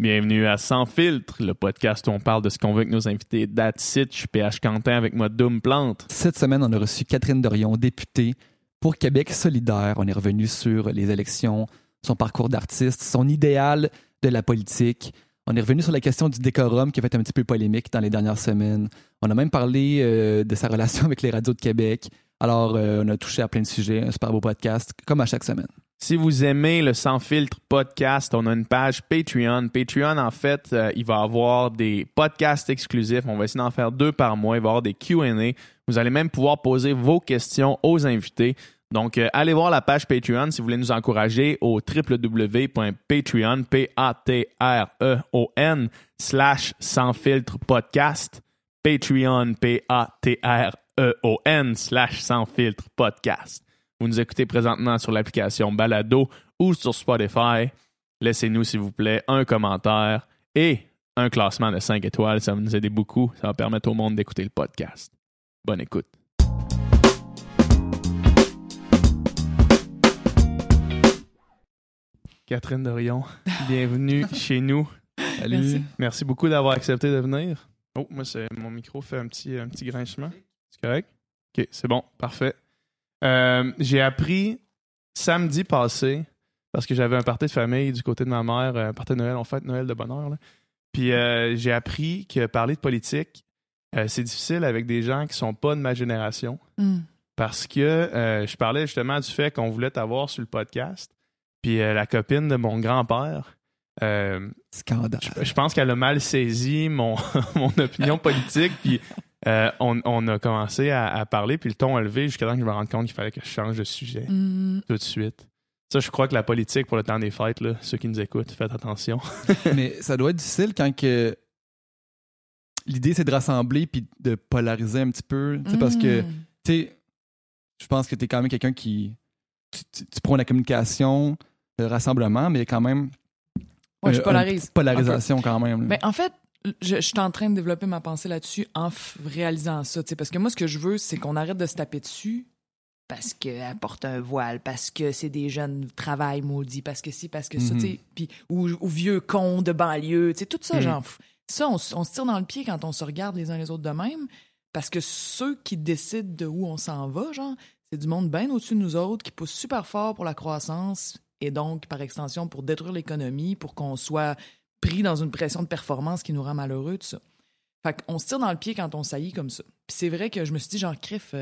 Bienvenue à Sans Filtre, le podcast où on parle de ce qu'on veut avec nos invités. That's it, je suis PH Quentin avec moi Doom Plante. Cette semaine, on a reçu Catherine Dorion, députée pour Québec solidaire. On est revenu sur les élections, son parcours d'artiste, son idéal de la politique. On est revenu sur la question du décorum qui a fait un petit peu polémique dans les dernières semaines. On a même parlé de sa relation avec les radios de Québec. Alors, on a touché à plein de sujets. Un super beau podcast, comme à chaque semaine. Si vous aimez le Sans Filtre podcast, on a une page Patreon. Patreon, en fait, il va avoir des podcasts exclusifs. On va essayer d'en faire 2 par mois. Il va y avoir des Q&A. Vous allez même pouvoir poser vos questions aux invités. Donc, allez voir la page Patreon si vous voulez nous encourager au www.patreon, Patreon, /Sans Filtre podcast. Patreon, Patreon, /Sans Filtre podcast. Vous nous écoutez présentement sur l'application Balado ou sur Spotify. Laissez-nous, s'il vous plaît, un commentaire et un classement de 5 étoiles. Ça va nous aider beaucoup. Ça va permettre au monde d'écouter le podcast. Bonne écoute. Catherine Dorion, bienvenue chez nous. Salut. Merci beaucoup d'avoir accepté de venir. Oh, moi, mon micro fait un petit grincement. C'est correct? OK, c'est bon. Parfait. J'ai appris samedi passé, parce que j'avais un party de famille du côté de ma mère, un party de Noël, on fête Noël de bonheur. Là. Puis j'ai appris que parler de politique, c'est difficile avec des gens qui sont pas de ma génération. Parce que je parlais justement du fait qu'on voulait t'avoir sur le podcast. Puis la copine de mon grand-père, Scandale. je pense qu'elle a mal saisi mon opinion politique. Puis on a commencé à parler, puis le ton a levé jusqu'à temps que je me rende compte qu'il fallait que je change de sujet tout de suite. Ça, je crois que la politique pour le temps des fêtes, là, ceux qui nous écoutent, faites attention. Mais ça doit être difficile quand que l'idée, c'est de rassembler puis de polariser un petit peu. Parce que, je pense que tu es quand même quelqu'un qui... Tu prônes la communication, le rassemblement, mais quand même... Ouais, je polarise. Polarisation quand même. Ben, en fait, je suis en train de développer ma pensée là-dessus en réalisant ça. Parce que moi, ce que je veux, c'est qu'on arrête de se taper dessus parce qu'elle porte un voile, parce que c'est des jeunes travail maudits, parce que ci, parce que ça, puis ou vieux cons de banlieue, tout ça, genre. Ça, on se tire dans le pied quand on se regarde les uns les autres de même, parce que ceux qui décident de où on s'en va, genre, c'est du monde bien au-dessus de nous autres qui pousse super fort pour la croissance et donc, par extension, pour détruire l'économie, pour qu'on soit pris dans une pression de performance qui nous rend malheureux, tout ça. Fait qu'on se tire dans le pied quand on saillit comme ça. Puis c'est vrai que je me suis dit, genre, crif,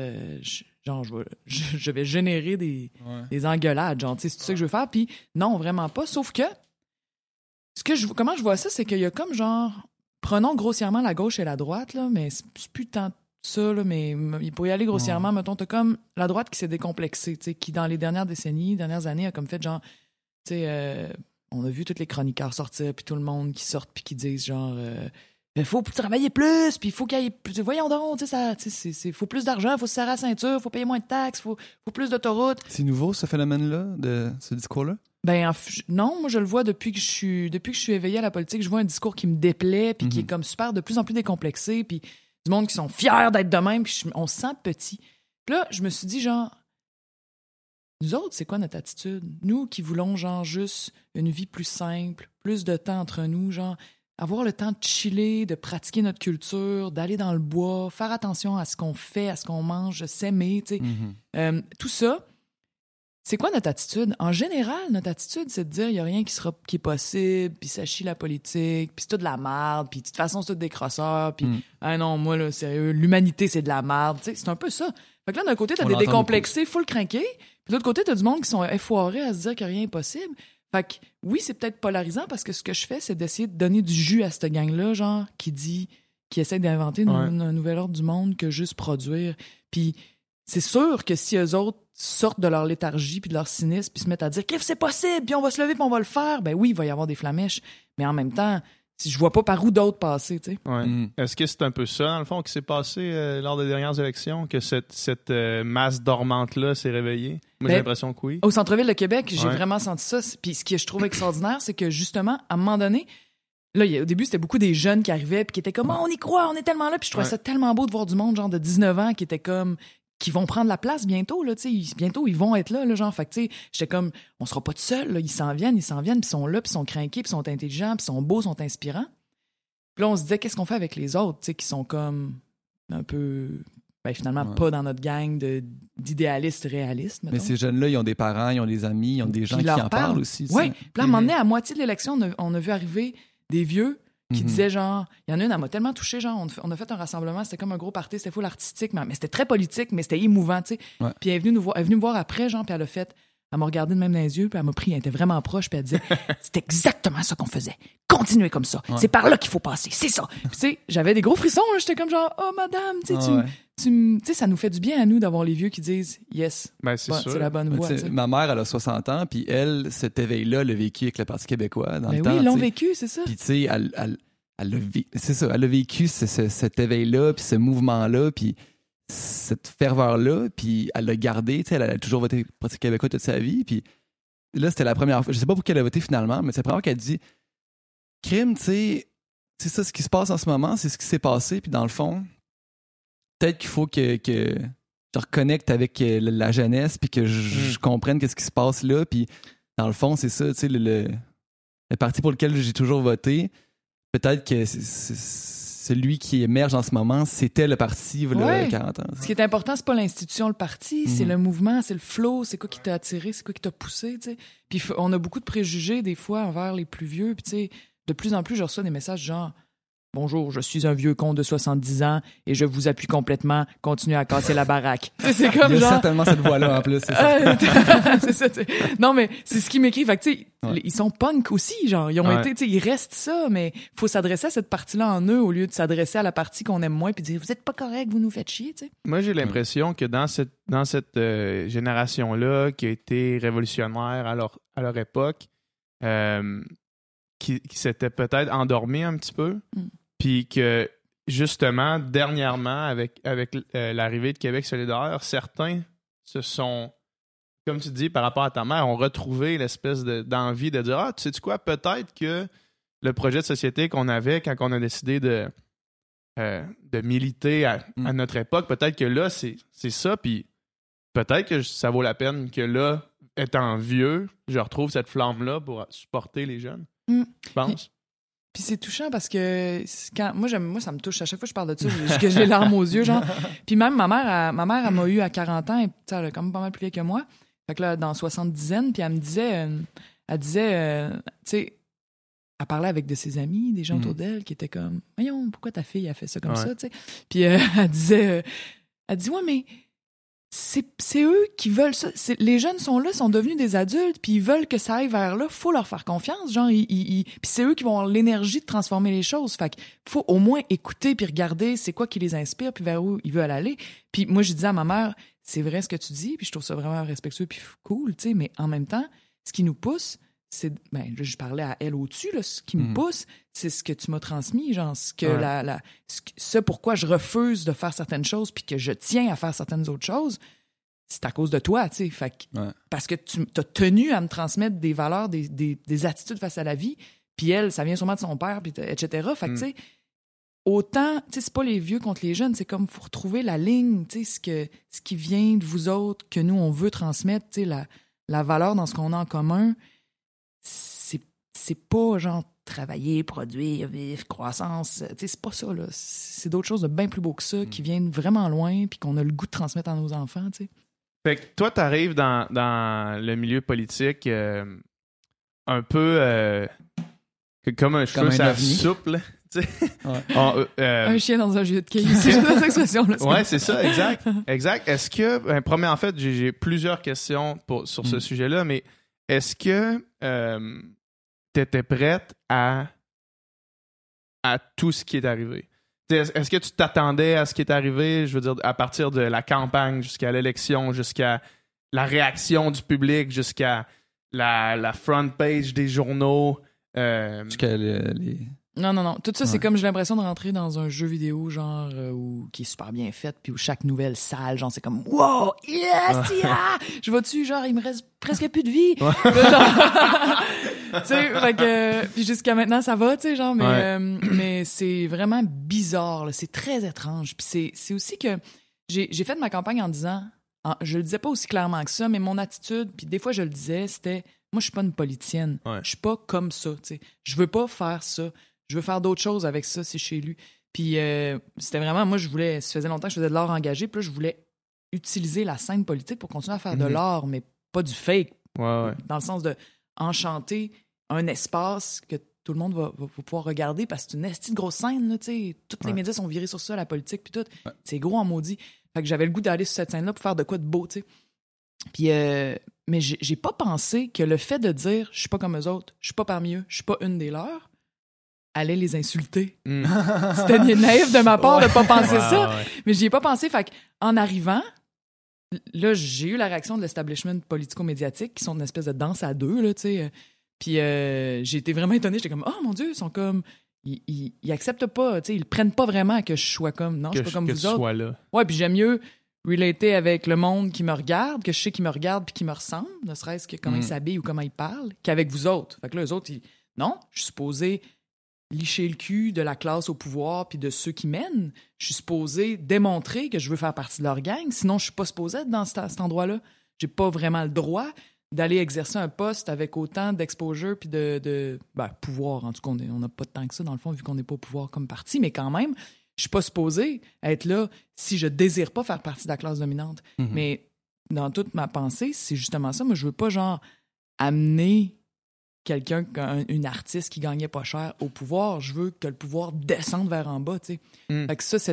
je vais générer des engueulades, genre, tu sais, c'est ça que je veux faire. Puis non, vraiment pas. Sauf que, comment je vois ça, c'est qu'il y a comme genre, prenons grossièrement la gauche et la droite, là, mais c'est plus tant ça, là, mais pour y aller grossièrement, mettons, t'as comme la droite qui s'est décomplexée, tu sais, qui dans les dernières années, a comme fait genre, tu sais, on a vu tous les chroniqueurs sortir, puis tout le monde qui sortent, puis qui disent genre, il faut travailler plus, puis il faut qu'il y ait plus, voyons donc, tu sais, faut plus d'argent, faut se serrer la ceinture, faut payer moins de taxes, faut plus d'autoroutes. C'est nouveau, ce phénomène-là, de ce discours-là? Ben non, moi je le vois depuis que je suis éveillée à la politique, je vois un discours qui me déplaît, puis qui est comme super, de plus en plus décomplexé, puis du monde qui sont fiers d'être de même, puis on se sent petit. Puis là, je me suis dit, genre, nous autres, c'est quoi notre attitude? Nous qui voulons, genre, juste une vie plus simple, plus de temps entre nous, genre, avoir le temps de chiller, de pratiquer notre culture, d'aller dans le bois, faire attention à ce qu'on fait, à ce qu'on mange, s'aimer, tu sais. Tout ça, c'est quoi notre attitude? En général, notre attitude, c'est de dire il n'y a rien qui est possible, puis ça chie la politique, puis c'est tout de la merde, puis de toute façon, c'est tout des crosseurs, puis ah non, moi, là, sérieux, l'humanité, c'est de la merde. Tu sais, c'est un peu ça. Fait que là, d'un côté, t'as des décomplexés, full craqués, puis de l'autre côté, t'as du monde qui sont effoirés à se dire que rien n'est possible. Fait que oui, c'est peut-être polarisant parce que ce que je fais, c'est d'essayer de donner du jus à cette gang-là, genre, qui essaie d'inventer un nouvel ordre du monde que juste produire. Puis c'est sûr que si eux autres sortent de leur léthargie puis de leur cynisme puis se mettent à dire « Cliff, c'est possible, puis on va se lever puis on va le faire », ben oui, il va y avoir des flamèches. Mais en même temps, si je vois pas par où d'autres passer, tu sais. Ouais. Est-ce que c'est un peu ça, dans le fond, qui s'est passé lors des dernières élections, que cette masse dormante-là s'est réveillée? Moi, j'ai l'impression que oui. Au centre-ville de Québec, j'ai vraiment senti ça. Puis ce que je trouve extraordinaire, c'est que justement, à un moment donné, là, au début, c'était beaucoup des jeunes qui arrivaient puis qui étaient comme « Oh, on y croit, on est tellement là », puis je trouvais ça tellement beau de voir du monde, genre de 19 ans, qui était comme... qui vont prendre la place bientôt, là, tu sais. Bientôt, ils vont être là, genre. Fait que, tu sais, j'étais comme, on sera pas tout seul, là. Ils s'en viennent, puis ils sont là, puis ils sont craqués, puis ils sont intelligents, puis ils sont beaux, ils sont inspirants. Puis là, on se disait, qu'est-ce qu'on fait avec les autres, tu sais, qui sont comme un peu, finalement, pas dans notre gang d'idéalistes réalistes, mettons. Mais ces jeunes-là, ils ont des parents, ils ont des amis, ils ont des gens qui en parlent aussi. Oui. Puis là, à un moment donné, à moitié de l'élection, on a vu arriver des vieux qui disaient genre, il y en a une, elle m'a tellement touchée, genre, on a fait un rassemblement, c'était comme un gros party, c'était full artistique, mais c'était très politique, mais c'était émouvant, tu sais. Ouais. Puis elle est venue me voir après, genre, puis elle m'a regardé de même dans les yeux, puis elle m'a pris, elle était vraiment proche, puis elle disait, c'est exactement ça qu'on faisait. Continuez comme ça. Ouais. C'est par là qu'il faut passer. C'est ça. Puis, tu sais, j'avais des gros frissons, hein, j'étais comme genre, oh, madame, tu sais, ça nous fait du bien à nous d'avoir les vieux qui disent, yes, c'est la bonne voie. Ma mère, elle a 60 ans, puis elle, cet éveil-là, l'a vécu avec le Parti québécois dans le temps. Oui, ils l'ont vécu, c'est ça. Puis, tu sais, elle a vécu cet éveil-là, puis ce mouvement-là, puis cette ferveur-là, puis elle l'a gardé, tu sais, elle a toujours voté Parti québécois toute sa vie, puis là, c'était la première fois, je sais pas pour qui elle a voté finalement, mais c'est la première fois qu'elle dit crime, tu sais, c'est ça, ce qui se passe en ce moment, c'est ce qui s'est passé, puis dans le fond, peut-être qu'il faut que je reconnecte avec la jeunesse, puis que je comprenne qu'est-ce qui se passe là, puis dans le fond, c'est ça, tu sais, le parti pour lequel j'ai toujours voté, peut-être que c'est celui qui émerge en ce moment, c'était le parti il y a 40 ans. Ce qui est important, c'est pas l'institution, le parti, c'est le mouvement, c'est le flow, c'est quoi qui t'a attiré, c'est quoi qui t'a poussé, tu sais. Puis on a beaucoup de préjugés des fois envers les plus vieux, puis tu sais, de plus en plus, je reçois des messages genre « Bonjour, je suis un vieux con de 70 ans et je vous appuie complètement, continuez à casser la baraque. » C'est comme il y a genre... certainement cette voix-là en plus, c'est ça. C'est ça, t'sais. Non, mais c'est ce qu'ils m'écrivent. Fait que, tu sais, ils sont punk aussi, genre. Ils ont été, tu sais, ils restent ça, mais faut s'adresser à cette partie-là en eux au lieu de s'adresser à la partie qu'on aime moins puis dire « Vous êtes pas correct, vous nous faites chier », tu sais. Moi, j'ai l'impression que dans cette génération-là, qui a été révolutionnaire à leur époque, qui s'était peut-être endormi un petit peu, puis que, justement, dernièrement, avec l'arrivée de Québec solidaire, certains se sont, comme tu dis, par rapport à ta mère, ont retrouvé l'espèce d'envie de dire « Ah, tu sais-tu quoi, peut-être que le projet de société qu'on avait quand on a décidé de militer à notre époque, peut-être que là, c'est ça, puis peut-être que ça vaut la peine que là, étant vieux, je retrouve cette flamme-là pour supporter les jeunes. » Je pense. Puis c'est touchant parce que moi ça me touche à chaque fois que je parle de ça, que j'ai les larmes aux yeux, genre. Puis même ma mère elle m'a eu à 40 ans, et elle est quand même pas mal plus vieille que moi. Fait que là dans 70aine, puis elle disait tu sais, elle parlait avec de ses amis, des gens autour d'elle qui étaient comme voyons, pourquoi ta fille a fait ça comme ça, tu sais. Puis elle dit ouais, mais c'est eux qui veulent ça. Les jeunes sont là, sont devenus des adultes, puis ils veulent que ça aille vers là. Faut leur faire confiance, genre. Puis c'est eux qui vont avoir l'énergie de transformer les choses. Fait qu'il faut au moins écouter puis regarder c'est quoi qui les inspire puis vers où ils veulent aller. Puis moi, je disais à ma mère, c'est vrai ce que tu dis, puis je trouve ça vraiment respectueux puis cool, tu sais. Mais en même temps, ce qui nous pousse, c'est je parlais à elle au-dessus là, ce qui me pousse, c'est ce que tu m'as transmis, genre ce que ce pourquoi je refuse de faire certaines choses puis que je tiens à faire certaines autres choses, c'est à cause de toi, tu sais. Fait que parce que tu t'as tenu à me transmettre des valeurs, des attitudes face à la vie, puis elle, ça vient sûrement de son père, puis etc. Fait que tu sais, autant, tu sais, c'est pas les vieux contre les jeunes, c'est comme faut retrouver la ligne, tu sais, ce qui vient de vous autres que nous on veut transmettre, tu sais, la valeur dans ce qu'on a en commun. C'est pas genre travailler, produire, vivre, croissance. Tu sais, c'est pas ça, là. C'est d'autres choses de bien plus beau que ça qui viennent vraiment loin puis qu'on a le goût de transmettre à nos enfants, tu sais. Fait que toi, t'arrives dans le milieu politique un peu comme un cheveu sur la soupe, là. Un chien dans un jeu de quilles, c'est cette expression-là. Ouais, c'est ça, exact. Est-ce que, en fait, j'ai plusieurs questions sur ce sujet-là, mais est-ce que t'étais prête à tout ce qui est arrivé? Est-ce que tu t'attendais à ce qui est arrivé, je veux dire, à partir de la campagne jusqu'à l'élection, jusqu'à la réaction du public, jusqu'à la front page des journaux? Jusqu'à les... Non. Tout ça, c'est comme j'ai l'impression de rentrer dans un jeu vidéo, genre, qui est super bien fait, puis où chaque nouvelle salle, genre, c'est comme, wow, yes, yeah! Je vois dessus, genre, il me reste presque plus de vie. Tu sais, fait que, puis jusqu'à maintenant, ça va, tu sais, genre, mais c'est vraiment bizarre, là. C'est très étrange. Puis c'est aussi que j'ai fait ma campagne en disant, je le disais pas aussi clairement que ça, mais mon attitude, puis des fois je le disais, c'était, moi je suis pas une politicienne, je suis pas comme ça, tu sais. Je veux pas faire ça, je veux faire d'autres choses avec ça si je suis élu. Puis c'était vraiment, moi ça faisait longtemps que je faisais de l'art engagé, puis là je voulais utiliser la scène politique pour continuer à faire de l'art, mais pas du fake, dans le sens de enchanter un espace que tout le monde va pouvoir regarder parce que c'est une esti de grosse scène, là, tu sais. Tous les médias sont virés sur ça, la politique, puis tout. Ouais. C'est gros en maudit. Fait que j'avais le goût d'aller sur cette scène-là pour faire de quoi de beau, tu sais. Puis, mais j'ai pas pensé que le fait de dire « je suis pas comme eux autres, je suis pas parmi eux, je suis pas une des leurs », allait les insulter. C'était naïf de ma part de pas penser ça, mais j'y ai pas pensé. Fait qu'en arrivant, là, j'ai eu la réaction de l'establishment politico-médiatique qui sont une espèce de danse à deux, là, tu sais. Puis j'ai été vraiment étonnée. J'étais comme, oh mon Dieu, ils sont comme... Ils acceptent pas, tu sais, ils prennent pas vraiment que je sois comme... Non, je suis pas comme vous autres. Sois là. Ouais, puis j'aime mieux relater avec le monde qui me regarde, que je sais qu'ils me regardent puis qui me ressemble, ne serait-ce que comment ils s'habillent ou comment ils parlent, qu'avec vous autres. Fait que là, eux autres, non, je suis supposé licher le cul de la classe au pouvoir puis de ceux qui mènent. Je suis supposé démontrer que je veux faire partie de leur gang. Sinon, je suis pas supposé être dans cet endroit-là. J'ai pas vraiment le droit d'aller exercer un poste avec autant d'exposure puis de pouvoir. En tout cas, on n'a pas de temps que ça, dans le fond, vu qu'on n'est pas au pouvoir comme parti, mais quand même, je suis pas supposé être là si je désire pas faire partie de la classe dominante. Mais dans toute ma pensée, c'est justement ça. Moi, je veux pas, genre, amener quelqu'un, une artiste qui gagnait pas cher au pouvoir. Je veux que le pouvoir descende vers en bas, tu sais. Fait que ça,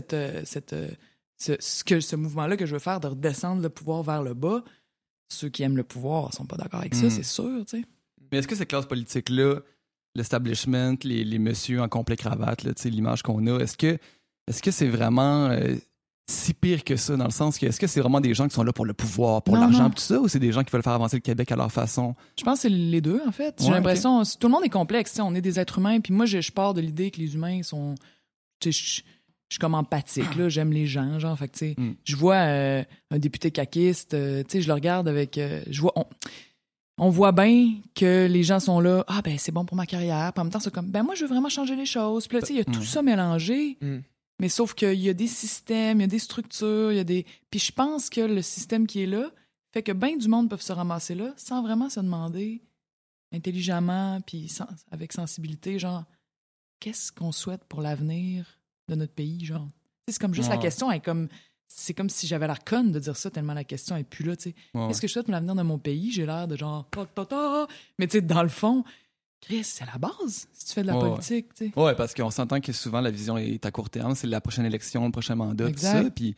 ce mouvement-là que je veux faire, de redescendre le pouvoir vers le bas, ceux qui aiment le pouvoir sont pas d'accord avec ça, c'est sûr, tu sais. Mais est-ce que cette classe politique-là, l'establishment, les messieurs en complet cravate, là, tu sais, l'image qu'on a, est-ce que c'est vraiment si pire que ça, dans le sens que est-ce que c'est vraiment des gens qui sont là pour le pouvoir, pour l'argent, tout ça, ou c'est des gens qui veulent faire avancer le Québec à leur façon? Je pense que c'est les deux, en fait. J'ai l'impression, tout le monde est complexe, tu sais, on est des êtres humains, puis moi, je pars de l'idée que les humains sont... Tu sais, je suis comme empathique, là, j'aime les gens, genre, fait que, tu sais, je vois un député caquiste, tu sais, je le regarde avec... on voit bien que les gens sont là, ah, ben, c'est bon pour ma carrière, puis en même temps, c'est comme, ben, moi, je veux vraiment changer les choses, puis là, tu sais, il y a tout ça mélangé, mais sauf qu'il y a des systèmes, il y a des structures, il y a des... Puis je pense que le système qui est là fait que bien du monde peuvent se ramasser là sans vraiment se demander intelligemment, puis avec sensibilité, genre, qu'est-ce qu'on souhaite pour l'avenir de notre pays, genre. C'est comme juste la question est comme... C'est comme si j'avais l'air conne de dire ça tellement la question est plus là, tu sais. Qu'est-ce que je souhaite pour l'avenir de mon pays? J'ai l'air de genre... Mais tu sais, dans le fond, Chris, c'est la base si tu fais de la politique, tu sais. Ouais, parce qu'on s'entend que souvent la vision est à court terme, c'est la prochaine élection, le prochain mandat, tout ça, puis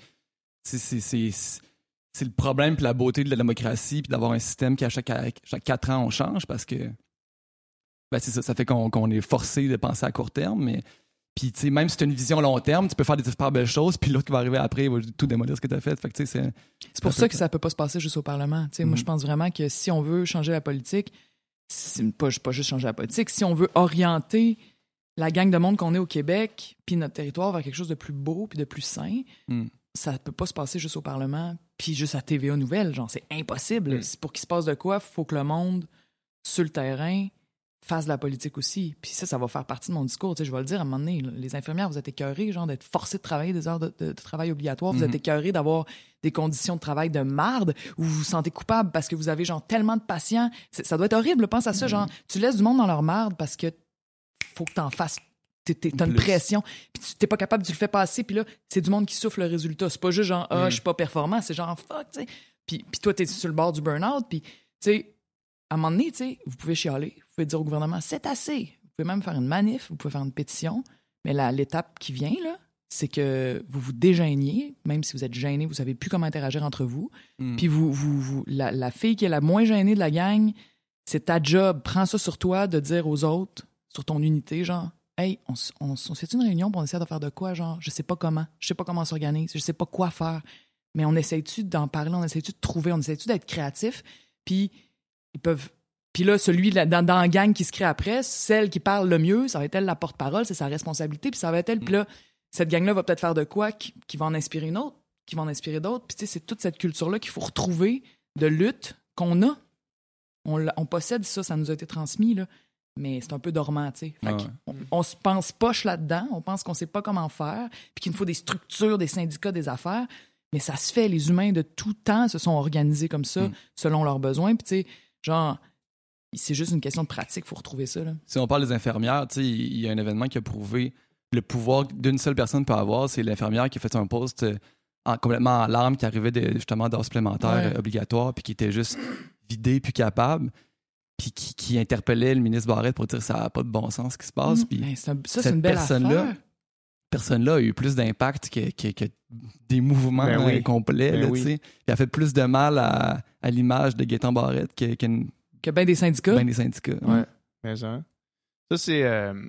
c'est le problème puis la beauté de la démocratie puis d'avoir un système qui à chaque 4 ans on change parce que ben c'est ça fait qu'on est forcé de penser à court terme, mais puis tu sais même si tu as une vision long terme, tu peux faire des super belles choses puis l'autre qui va arriver après il va tout démolir ce que tu as fait. Fait que tu sais c'est pour ça que ça peut pas se passer juste au Parlement, tu sais. Moi je pense vraiment que si on veut changer la politique, c'est pas juste changer la politique, si on veut orienter la gang de monde qu'on est au Québec puis notre territoire vers quelque chose de plus beau puis de plus sain, ça peut pas se passer juste au Parlement puis juste à TVA Nouvelles, genre c'est impossible. Pour qu'il se passe de quoi, faut que le monde sur le terrain fasse de la politique aussi. Puis ça va faire partie de mon discours, tu sais, je vais le dire à un moment donné, les infirmières, vous êtes écœurées genre d'être forcées de travailler des heures de travail obligatoires, vous êtes écœurées d'avoir des conditions de travail de marde où vous vous sentez coupable parce que vous avez genre tellement de patients, ça doit être horrible, pense à ça, genre tu laisses du monde dans leur marde parce que faut que t'en fasses. T'as une pression, puis t'es pas capable, tu le fais passer, puis là, c'est du monde qui souffle le résultat. C'est pas juste genre, je suis pas performant, c'est genre, fuck, tu sais. Puis toi, t'es sur le bord du burn-out, puis, tu sais, à un moment donné, tu sais, vous pouvez chialer, vous pouvez dire au gouvernement, c'est assez. Vous pouvez même faire une manif, vous pouvez faire une pétition, mais l'étape qui vient, là, c'est que vous vous dégêniez, même si vous êtes gêné, vous savez plus comment interagir entre vous, puis la fille qui est la moins gênée de la gang, c'est ta job, prends ça sur toi de dire aux autres, sur ton unité, genre, hey, on se fait une réunion pour on essaie de faire de quoi, genre, je sais pas comment on s'organise, je sais pas quoi faire, mais on essaie-tu d'en parler, on essaie-tu de trouver, on essaie-tu d'être créatif, puis là, celui dans la gang qui se crée après, celle qui parle le mieux, ça va être elle la porte-parole, c'est sa responsabilité, puis ça va être elle, puis là, cette gang-là va peut-être faire de quoi qui va en inspirer une autre, qui va en inspirer d'autres, puis tu sais, c'est toute cette culture-là qu'il faut retrouver de lutte qu'on a. On possède ça nous a été transmis, là. Mais c'est un peu dormant, tu sais. On se pense poche là-dedans, on pense qu'on sait pas comment faire, puis qu'il nous faut des structures, des syndicats, des affaires. Mais ça se fait, les humains de tout temps se sont organisés comme ça, selon leurs besoins. Puis, tu sais, genre, c'est juste une question de pratique, il faut retrouver ça. Là. Si on parle des infirmières, tu sais, il y a un événement qui a prouvé le pouvoir d'une seule personne peut avoir. C'est l'infirmière qui a fait un post complètement en larmes, qui arrivait justement d'heures supplémentaires obligatoires, puis qui était juste vidé, puis capable, puis qui interpellait le ministre Barrette pour dire que ça n'a pas de bon sens ce qui se passe. Puis c'est une belle affaire. Personne-là a eu plus d'impact que des mouvements complets. Là, il a fait plus de mal à l'image de Gaétan Barrette que bien des syndicats. Ben des syndicats. Ouais. Mais ça c'est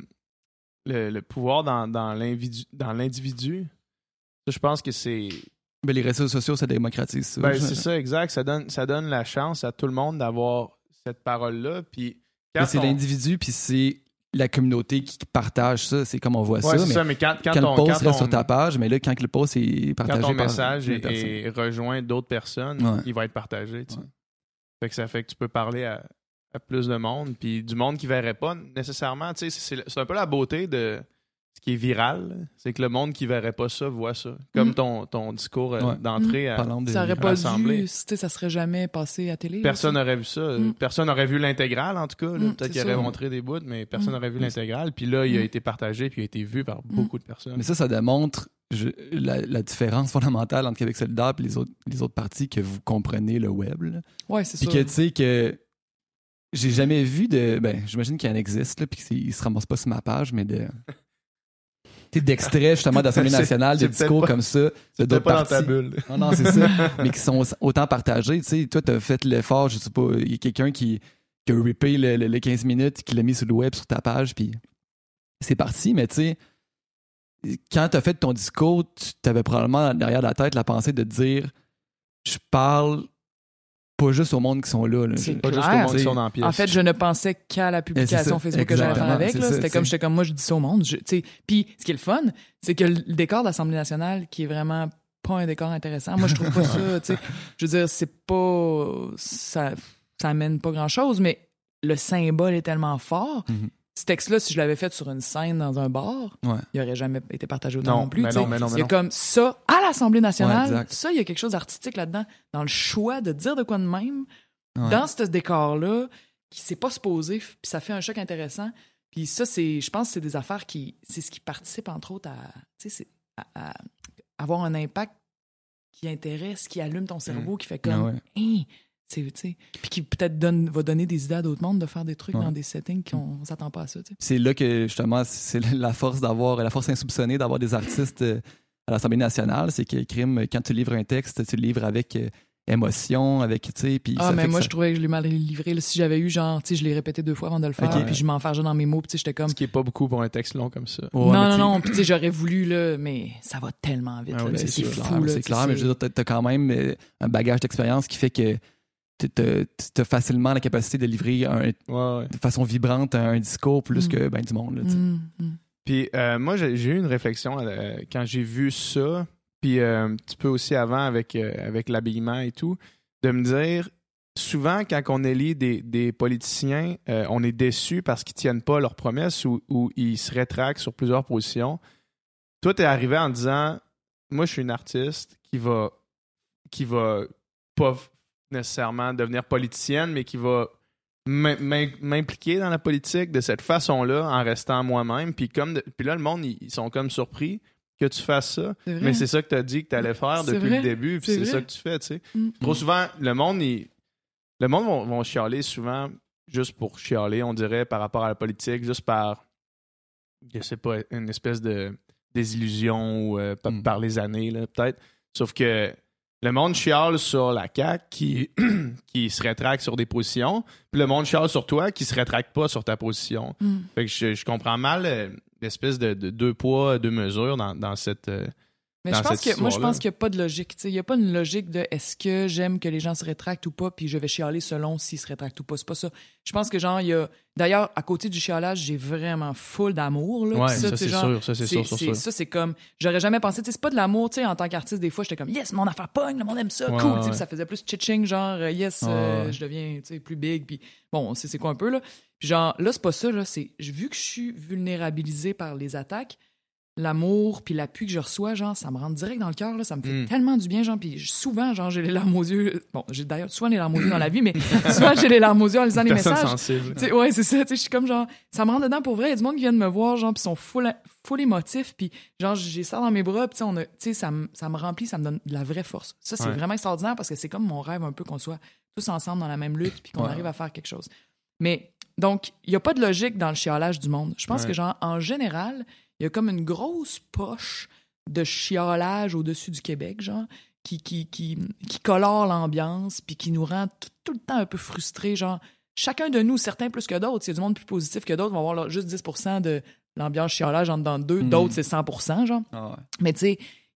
le pouvoir dans l'individu. Ça, je pense que c'est... Ben, les réseaux sociaux, ça démocratise ça. Ben, c'est ça, exact. Ça donne la chance à tout le monde d'avoir cette parole-là. Puis c'est l'individu, puis c'est la communauté qui partage ça. C'est comme on voit ça. C'est ça, mais quand le post reste sur ta page, mais là, quand le post est partagé quand ton par message est rejoint d'autres personnes, il va être partagé. Tu sais. Ça fait que tu peux parler à plus de monde, puis du monde qui verrait pas nécessairement. Tu sais, c'est un peu la beauté de ce qui est viral, c'est que le monde qui verrait pas ça voit ça. Comme ton discours d'entrée à ça aurait pas dû, ça serait jamais passé à télé. Personne n'aurait vu ça. Personne n'aurait vu l'intégrale, en tout cas. Peut-être qu'il aurait montré des bouts, mais personne n'aurait vu l'intégrale. Puis là, il a été partagé, puis il a été vu par beaucoup de personnes. Mais ça démontre la différence fondamentale entre Québec solidaire et les autres partis, que vous comprenez le web. Là. Ouais, c'est ça. Puis que, tu sais, que j'ai jamais vu j'imagine qu'il y en existe, là, puis qu'il se ramasse pas sur ma page, mais d'extraits justement d'Assemblée nationale, de discours comme ça, de d'autres pas partis. Dans ta bulle. Non, c'est ça. Mais qui sont autant partagés. Tu sais, toi, t'as fait l'effort, je sais pas, il y a quelqu'un qui a rippé le 15 minutes, qui l'a mis sur le web, sur ta page, puis c'est parti. Mais tu sais, quand t'as fait ton discours, tu t'avais probablement derrière la tête la pensée de dire, je parle pas juste au monde qui sont là. C'est pas juste au monde qui sont dans la pièce. En fait, je ne pensais qu'à la publication Facebook que j'allais faire avec. Là. J'étais comme, moi, je dis ça au monde. Puis, ce qui est le fun, c'est que le décor de l'Assemblée nationale, qui est vraiment pas un décor intéressant, moi, je trouve pas ça. T'sais. Je veux dire, c'est pas... Ça amène pas grand-chose, mais le symbole est tellement fort. Ce texte-là, si je l'avais fait sur une scène dans un bar, il n'aurait jamais été partagé autant non plus. Mais non. Il y a comme ça, à l'Assemblée nationale, ça, il y a quelque chose d'artistique là-dedans, dans le choix de dire de quoi de même, dans ce décor-là, qui s'est pas supposé, puis ça fait un choc intéressant. Puis ça, je pense que c'est des affaires c'est ce qui participe, entre autres, à avoir un impact qui intéresse, qui allume ton cerveau, qui fait comme... Puis qui peut-être va donner des idées à d'autres mondes de faire des trucs dans des settings qu'on s'attend pas à ça. T'sais. C'est là que, justement, c'est la force insoupçonnée d'avoir des artistes à l'Assemblée nationale. C'est que, quand tu livres un texte, tu le livres avec émotion, avec, tu sais, puis mais moi, je trouvais que je l'ai mal livré. Là, si j'avais eu, genre, tu sais, je l'ai répété 2 fois avant de le faire, puis je m'enfargeais dans mes mots, puis tu sais, j'étais comme... Ce qui est pas beaucoup pour un texte long comme ça. Non, puis tu sais, j'aurais voulu, là, mais ça va tellement vite. C'est fou, là. C'est clair, mais je veux dire, t'as quand même un bagage d'expérience qui fait que t'as facilement la capacité de livrer de façon vibrante un discours plus que du monde. Là, Puis moi, j'ai eu une réflexion quand j'ai vu ça, puis un petit peu aussi avant avec l'habillement et tout, de me dire, souvent quand on élit des politiciens, on est déçu parce qu'ils tiennent pas leurs promesses ou ils se rétractent sur plusieurs positions. Toi, t'es arrivé en disant, moi, je suis une artiste qui va pas nécessairement devenir politicienne, mais qui va m'impliquer dans la politique de cette façon-là en restant moi-même. Puis là, le monde, ils sont comme surpris que tu fasses ça. Mais c'est ça que tu as dit que tu allais faire depuis le début. Puis c'est ça que tu fais, tu sais. Trop souvent, le monde vont chialer souvent juste pour chialer, on dirait, par rapport à la politique, juste par, je sais pas, une espèce de désillusion ou par les années, là, peut-être. Sauf que le monde chiale sur la CAQ qui se rétracte sur des positions, puis le monde chiale sur toi qui se rétracte pas sur ta position. Fait que je comprends mal l'espèce de 2 poids, 2 mesures dans cette mais je pense qu'il n'y a pas de logique. Il n'y a pas une logique de est-ce que j'aime que les gens se rétractent ou pas, puis je vais chialer selon s'ils se rétractent ou pas. C'est pas ça. Je pense que genre, il y a. D'ailleurs, à côté du chialage, j'ai vraiment full d'amour. Là, ça, c'est sûr. Ça, c'est sûr. Ça, c'est comme. J'aurais jamais pensé. C'est pas de l'amour, tu sais, en tant qu'artiste, des fois, j'étais comme yes, mon affaire pogne, le monde aime ça, cool. Puis ça faisait plus chitching, genre yes, je deviens plus big. Puis bon, c'est quoi un peu, là. Puis genre, là, c'est pas ça, là. Vu que je suis vulnérabilisé par les attaques, l'amour puis l'appui que je reçois, genre, ça me rentre direct dans le cœur, là, ça me fait tellement du bien, genre, puis souvent, genre, j'ai les larmes aux yeux. Bon, j'ai d'ailleurs souvent les larmes aux yeux dans la vie, mais souvent, j'ai les larmes aux yeux en lisant les messages. Sensible. Ouais, c'est ça, tu sais, je suis comme genre, ça me rentre dedans pour vrai. Il y a du monde qui vient de me voir, genre, puis sont full émotifs, puis genre, j'ai ça dans mes bras, puis tu sais, ça me remplit, ça me donne de la vraie force. Ça, c'est vraiment extraordinaire parce que c'est comme mon rêve un peu qu'on soit tous ensemble dans la même lutte, puis qu'on arrive à faire quelque chose. Mais, donc, il n'y a pas de logique dans le chialage du monde. Je pense que, genre, en général, il y a comme une grosse poche de chialage au-dessus du Québec, genre, qui colore l'ambiance puis qui nous rend tout le temps un peu frustrés. Genre, chacun de nous, certains plus que d'autres, s'il y a du monde plus positif que d'autres, vont avoir juste 10% de l'ambiance chialage en dedans d'eux. D'autres, c'est 100%, genre. Ah ouais. Mais tu sais,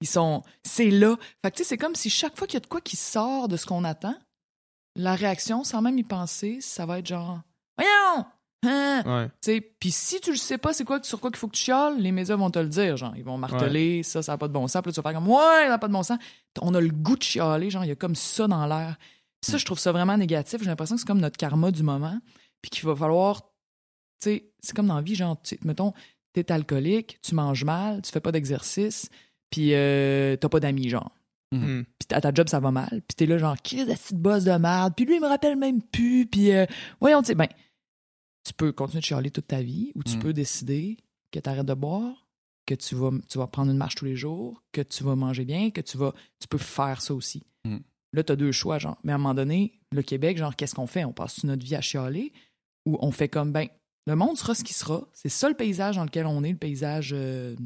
c'est là. Fait que tu sais, c'est comme si chaque fois qu'il y a de quoi qui sort de ce qu'on attend, la réaction, sans même y penser, ça va être genre, voyons! Hein? Ouais. Tu sais, puis si tu le sais pas, c'est quoi sur quoi qu'il faut que tu chiales, les médias vont te le dire, genre, ils vont marteler, ça n'a pas de bon sens, puis là, tu vas faire comme, ouais, ça n'a pas de bon sens. On a le goût de chialer, genre, il y a comme ça dans l'air. Puis ça, je trouve ça vraiment négatif. J'ai l'impression que c'est comme notre karma du moment, puis qu'il va falloir, tu sais, c'est comme dans la vie, genre, mettons, t'es alcoolique, tu manges mal, tu fais pas d'exercice, puis t'as pas d'amis, genre. Puis à ta job, ça va mal, puis t'es là, genre, qui est la petite bosse de merde, puis lui, il me rappelle même plus, puis voyons, tu sais, ben, tu peux continuer de chialer toute ta vie ou tu peux décider que tu arrêtes de boire, que tu vas prendre une marche tous les jours, que tu vas manger bien, que tu peux faire ça aussi. Là, tu as deux choix, genre. Mais à un moment donné, le Québec, genre, qu'est-ce qu'on fait? On passe notre vie à chialer ou on fait comme, ben, le monde sera ce qui sera. C'est ça le paysage dans lequel on est, le paysage...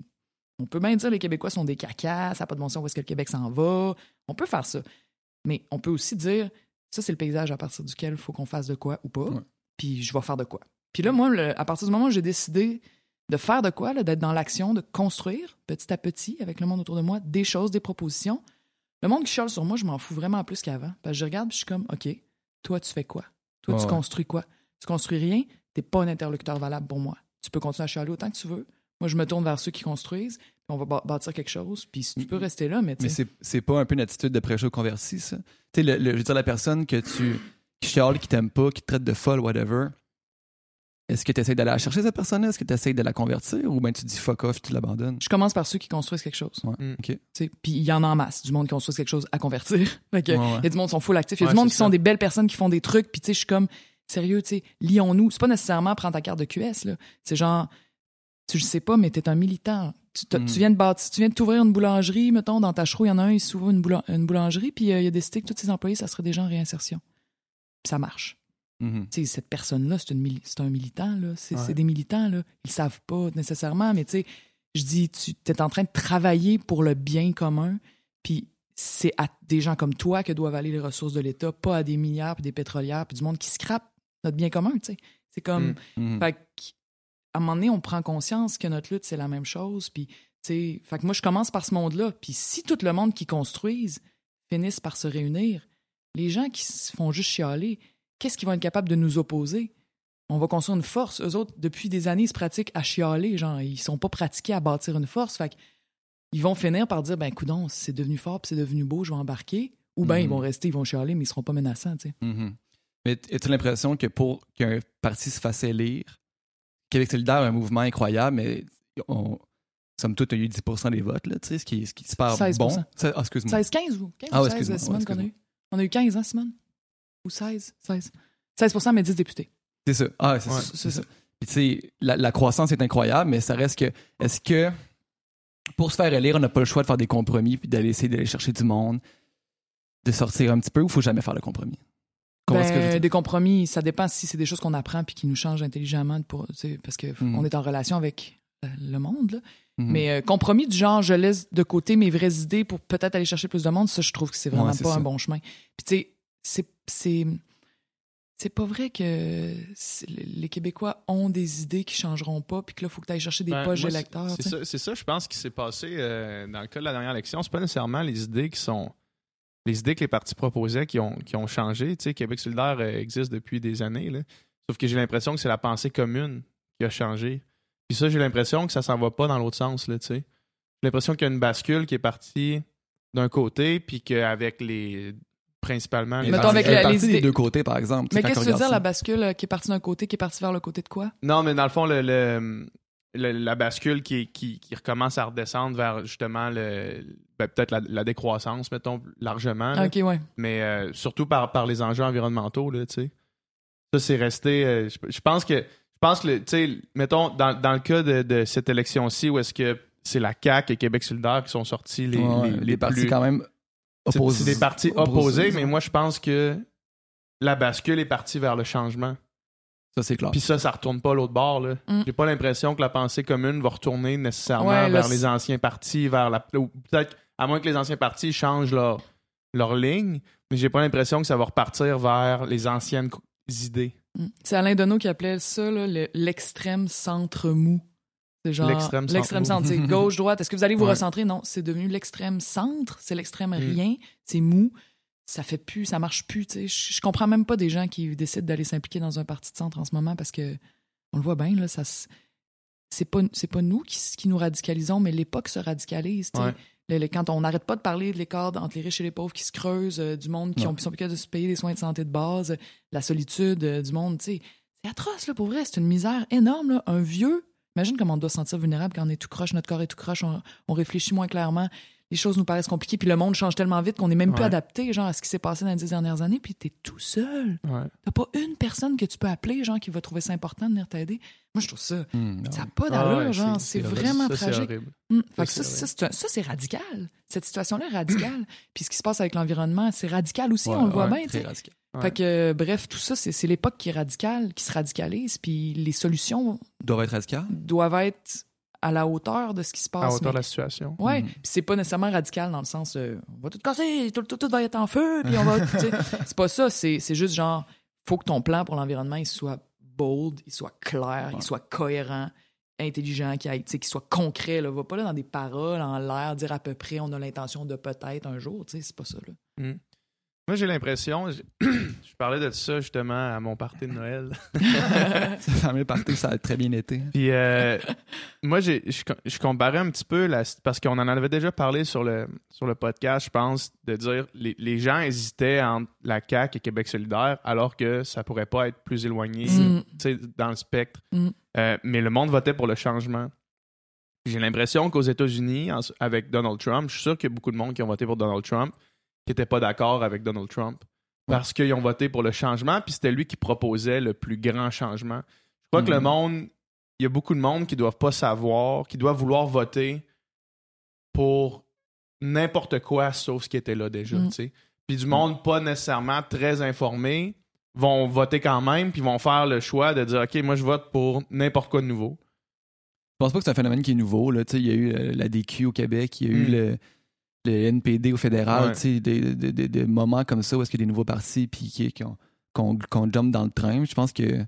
on peut bien dire les Québécois sont des cacas, ça n'a pas de bon sens où est-ce que le Québec s'en va. On peut faire ça. Mais on peut aussi dire, ça, c'est le paysage à partir duquel il faut qu'on fasse de quoi ou pas. Ouais. Puis je vais faire de quoi. Puis là, moi, à partir du moment où j'ai décidé de faire de quoi, là, d'être dans l'action, de construire petit à petit avec le monde autour de moi des choses, des propositions, le monde qui chiale sur moi, je m'en fous vraiment plus qu'avant. Parce que je regarde puis je suis comme, OK, toi, tu fais quoi? Toi, tu construis quoi? Tu construis rien, t'es pas un interlocuteur valable pour moi. Tu peux continuer à chialer autant que tu veux. Moi, je me tourne vers ceux qui construisent, puis on va bâtir quelque chose, puis si tu peux rester là, mais tu sais... Mais c'est pas un peu une attitude de prêcher au converti, ça? Tu sais, je veux dire, la personne qui chiale, qui t'aime pas, qui te traite de folle, whatever, est-ce que tu essaies d'aller la chercher, cette personne-là? Est-ce que tu essaies de la convertir, ou bien tu dis fuck off, tu l'abandonnes? Je commence par ceux qui construisent quelque chose. Ouais. OK. Puis il y en a en masse, du monde qui construit quelque chose à convertir. Fait que, il y a du monde qui sont full actifs. Il y a du monde qui sont des belles personnes qui font des trucs, puis tu sais, je suis comme, sérieux, tu sais, lions-nous. C'est pas nécessairement prendre ta carte de QS, là. C'est genre... Tu le sais pas, mais t'es un militant. Tu viens de t'ouvrir une boulangerie, mettons, dans Tachereau, il y en a un, il s'ouvre une boulangerie, puis il a décidé que tous ses employés, ça serait des gens en réinsertion. Puis ça marche. Tu sais, cette personne-là, c'est un militant, là. C'est des militants, là. Ils savent pas nécessairement, mais tu sais, je dis, tu es en train de travailler pour le bien commun, puis c'est à des gens comme toi que doivent aller les ressources de l'État, pas à des minières, puis des pétrolières, puis du monde qui scrape notre bien commun, tu sais. C'est comme... Fait à un moment donné, on prend conscience que notre lutte, c'est la même chose. Puis, tu sais, fait que moi, je commence par ce monde-là. Puis si tout le monde qui construisent finissent par se réunir, les gens qui se font juste chialer, qu'est-ce qu'ils vont être capables de nous opposer? On va construire une force. Eux autres, depuis des années, ils se pratiquent à chialer. Genre, ils sont pas pratiqués à bâtir une force. Fait qu'ils vont finir par dire, ben, coudonc, c'est devenu fort puis c'est devenu beau, je vais embarquer. Ou ben, ils vont rester, ils vont chialer, mais ils seront pas menaçants, tu sais. Mais as-tu l'impression que pour qu'un parti se fasse élire, Québec solidaire a un mouvement incroyable, mais somme toute, il y a eu 10% des votes, là, tu sais, ce qui se part 16%. bon. Excuse-moi. 16-15 ou 15 ou 16, Simone, qu'on a eu? On a eu 15, hein, Simone? Ou 16? 16%, mais 10 députés. C'est ça. Ah, c'est ça. Puis, tu sais, la croissance est incroyable, mais ça reste que... Est-ce que, pour se faire élire, on n'a pas le choix de faire des compromis puis essayer d'aller chercher du monde, de sortir un petit peu, ou il ne faut jamais faire le compromis? Des compromis, ça dépend si c'est des choses qu'on apprend puis qui nous changent intelligemment parce qu'on est en relation avec le monde. Là. Mais compromis du genre, je laisse de côté mes vraies idées pour peut-être aller chercher plus de monde, ça, je trouve que c'est vraiment pas un bon chemin. Puis tu sais, c'est pas vrai que les Québécois ont des idées qui changeront pas puis que là, il faut que tu ailles chercher des poches d'électeurs. C'est ça, je pense, qui s'est passé dans le cas de la dernière élection. C'est pas nécessairement les idées qui sont... Les idées que les partis proposaient qui ont changé. Tu sais, Québec solidaire existe depuis des années. Là. Sauf que j'ai l'impression que c'est la pensée commune qui a changé. Puis ça, j'ai l'impression que ça s'en va pas dans l'autre sens. Là, tu sais. J'ai l'impression qu'il y a une bascule qui est partie d'un côté, puis qu'avec principalement... Mettons avec les des deux côtés, par exemple. Mais qu'est-ce que tu veux dire, la bascule qui est partie d'un côté, qui est partie vers le côté de quoi? Non, mais dans le fond, la bascule qui recommence à redescendre vers justement peut-être la décroissance, mettons, largement. Là. OK, ouais. Mais surtout par les enjeux environnementaux, là, tu sais. Ça, c'est resté... je pense que, tu sais, mettons, dans le cas de cette élection-ci, où est-ce que c'est la CAQ et Québec solidaire qui sont sortis les partis plus... quand même opposés. C'est des partis opposés, mais moi, je pense que la bascule est partie vers le changement. Ça, c'est clair. Puis ça retourne pas l'autre bord. Là. J'ai pas l'impression que la pensée commune va retourner nécessairement vers les anciens partis, ou peut-être, à moins que les anciens partis changent leur ligne, mais j'ai pas l'impression que ça va repartir vers les anciennes idées. C'est Alain Deneau qui appelait ça là, l'extrême centre mou. C'est genre l'extrême centre. C'est gauche-droite. Est-ce que vous allez vous recentrer? Non, c'est devenu l'extrême centre. C'est l'extrême rien. C'est mou. Ça fait plus, ça marche plus. Je comprends même pas des gens qui décident d'aller s'impliquer dans un parti de centre en ce moment parce que on le voit bien, là, c'est pas nous qui nous radicalisons, mais l'époque se radicalise. Quand on n'arrête pas de parler de l'écart entre les riches et les pauvres qui se creusent, du monde qui sont plus capables de se payer des soins de santé de base, la solitude du monde, c'est atroce, là, pour vrai. C'est une misère énorme. Là. Un vieux, imagine comment on doit se sentir vulnérable quand on est tout croche, notre corps est tout croche, on réfléchit moins clairement. Les choses nous paraissent compliquées, puis le monde change tellement vite qu'on n'est même plus adapté, genre, à ce qui s'est passé dans les 10 dernières années, puis t'es tout seul. T'as pas une personne que tu peux appeler, genre, qui va trouver ça important de venir t'aider. Moi, je trouve ça, ça n'a pas d'allure, genre, c'est vraiment tragique. Ça, c'est radical. Cette situation-là est radicale. Puis ce qui se passe avec l'environnement, c'est radical aussi, on le voit bien, tu sais. Fait que, bref, tout ça, c'est l'époque qui est radicale, qui se radicalise, puis les solutions doivent être radicales. Doivent être à la hauteur de ce qui se passe. À la hauteur de la situation. Oui, puis c'est pas nécessairement radical dans le sens on va tout casser, tout va être en feu, puis on va... c'est pas ça, c'est juste genre, faut que ton plan pour l'environnement, il soit bold, il soit clair, il soit cohérent, intelligent, qu'il soit concret. Là. Va pas là dans des paroles en l'air, dire à peu près on a l'intention de peut-être un jour, c'est pas ça. Là. Moi, j'ai l'impression, je parlais de ça justement à mon party de Noël. Ce fameux party, ça a très bien été. Puis moi, je comparais un petit peu, parce qu'on en avait déjà parlé sur le podcast, je pense, de dire les gens hésitaient entre la CAQ et Québec solidaire, alors que ça pourrait pas être plus éloigné dans le spectre. Mais le monde votait pour le changement. J'ai l'impression qu'aux États-Unis, avec Donald Trump, je suis sûr qu'il y a beaucoup de monde qui ont voté pour Donald Trump, qui n'étaient pas d'accord avec Donald Trump parce qu'ils ont voté pour le changement, puis c'était lui qui proposait le plus grand changement. Je crois que le monde, il y a beaucoup de monde qui ne doivent pas savoir, qui doivent vouloir voter pour n'importe quoi sauf ce qui était là déjà. Puis du monde pas nécessairement très informé vont voter quand même, puis vont faire le choix de dire « OK, moi je vote pour n'importe quoi de nouveau ». Je pense pas que c'est un phénomène qui est nouveau. Là. Il y a eu la DQ au Québec, il y a eu le NPD au fédéral, des moments comme ça où est-ce qu'il y a des nouveaux partis puis qu'on jump dans le train. Je pense que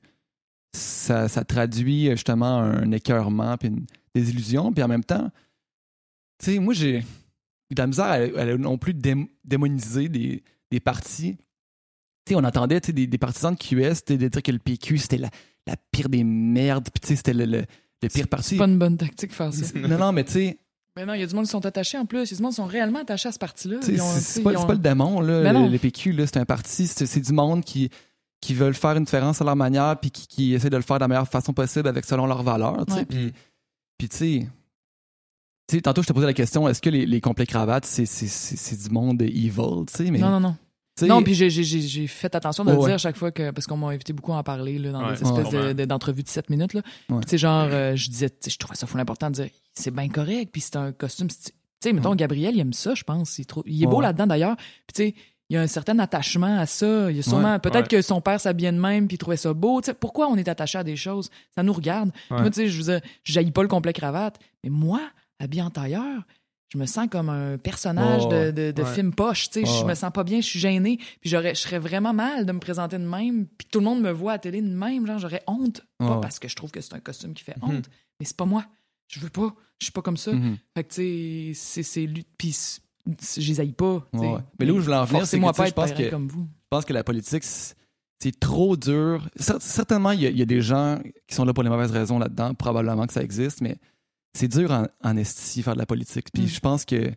ça traduit justement un écœurement puis une désillusion. Puis en même temps, tu sais, moi, j'ai eu de la misère à non plus démoniser des partis. Tu sais, on entendait des partisans de QS de dire que le PQ, c'était la pire des merdes, puis tu sais, c'était le pire parti. C'est pas une bonne tactique faire ça. Non, mais tu sais... Mais non, il y a du monde qui sont attachés en plus. Il y a du monde qui sont réellement attachés à ce parti-là. C'est pas le démon, là, le PQ. Là, c'est un parti, c'est du monde qui veulent faire une différence à leur manière puis qui essaient de le faire de la meilleure façon possible selon leurs valeurs. Puis tu sais, tantôt, je te posais la question, est-ce que les complets cravates, c'est du monde evil? Mais, non. Non, puis j'ai fait attention de le dire à chaque fois parce qu'on m'a invité beaucoup à en parler là, dans des espèces d'entrevues de 7 minutes. Là. Puis tu sais, genre, je disais, je trouvais ça fou important de dire, c'est bien correct, puis c'est un costume. Tu sais, mettons, Gabriel, il aime ça, je pense. Il est beau là-dedans, d'ailleurs. Puis tu sais, il y a un certain attachement à ça. Il y a sûrement, peut-être que son père s'habillait de même, puis il trouvait ça beau. Tu sais, pourquoi on est attaché à des choses? Ça nous regarde. Moi, tu sais, je veux dire, je jaillis pas le complet cravate, mais moi, habillé en tailleur, je me sens comme un personnage de film poche, tu sais, je me sens pas bien, je suis gênée, puis je serais vraiment mal de me présenter de même, puis tout le monde me voit à la télé de même, genre j'aurais honte, pas parce que je trouve que c'est un costume qui fait honte, mais c'est pas moi, je veux pas, je suis pas comme ça. Fait que tu sais, c'est lui, puis je les haïs pas, tu sais. Mais là où je voulais en venir, c'est que je pense que la politique, c'est trop dur. Certainement, il y a des gens qui sont là pour les mauvaises raisons là-dedans, probablement que ça existe, mais c'est dur en esti faire de la politique. Puis je pense que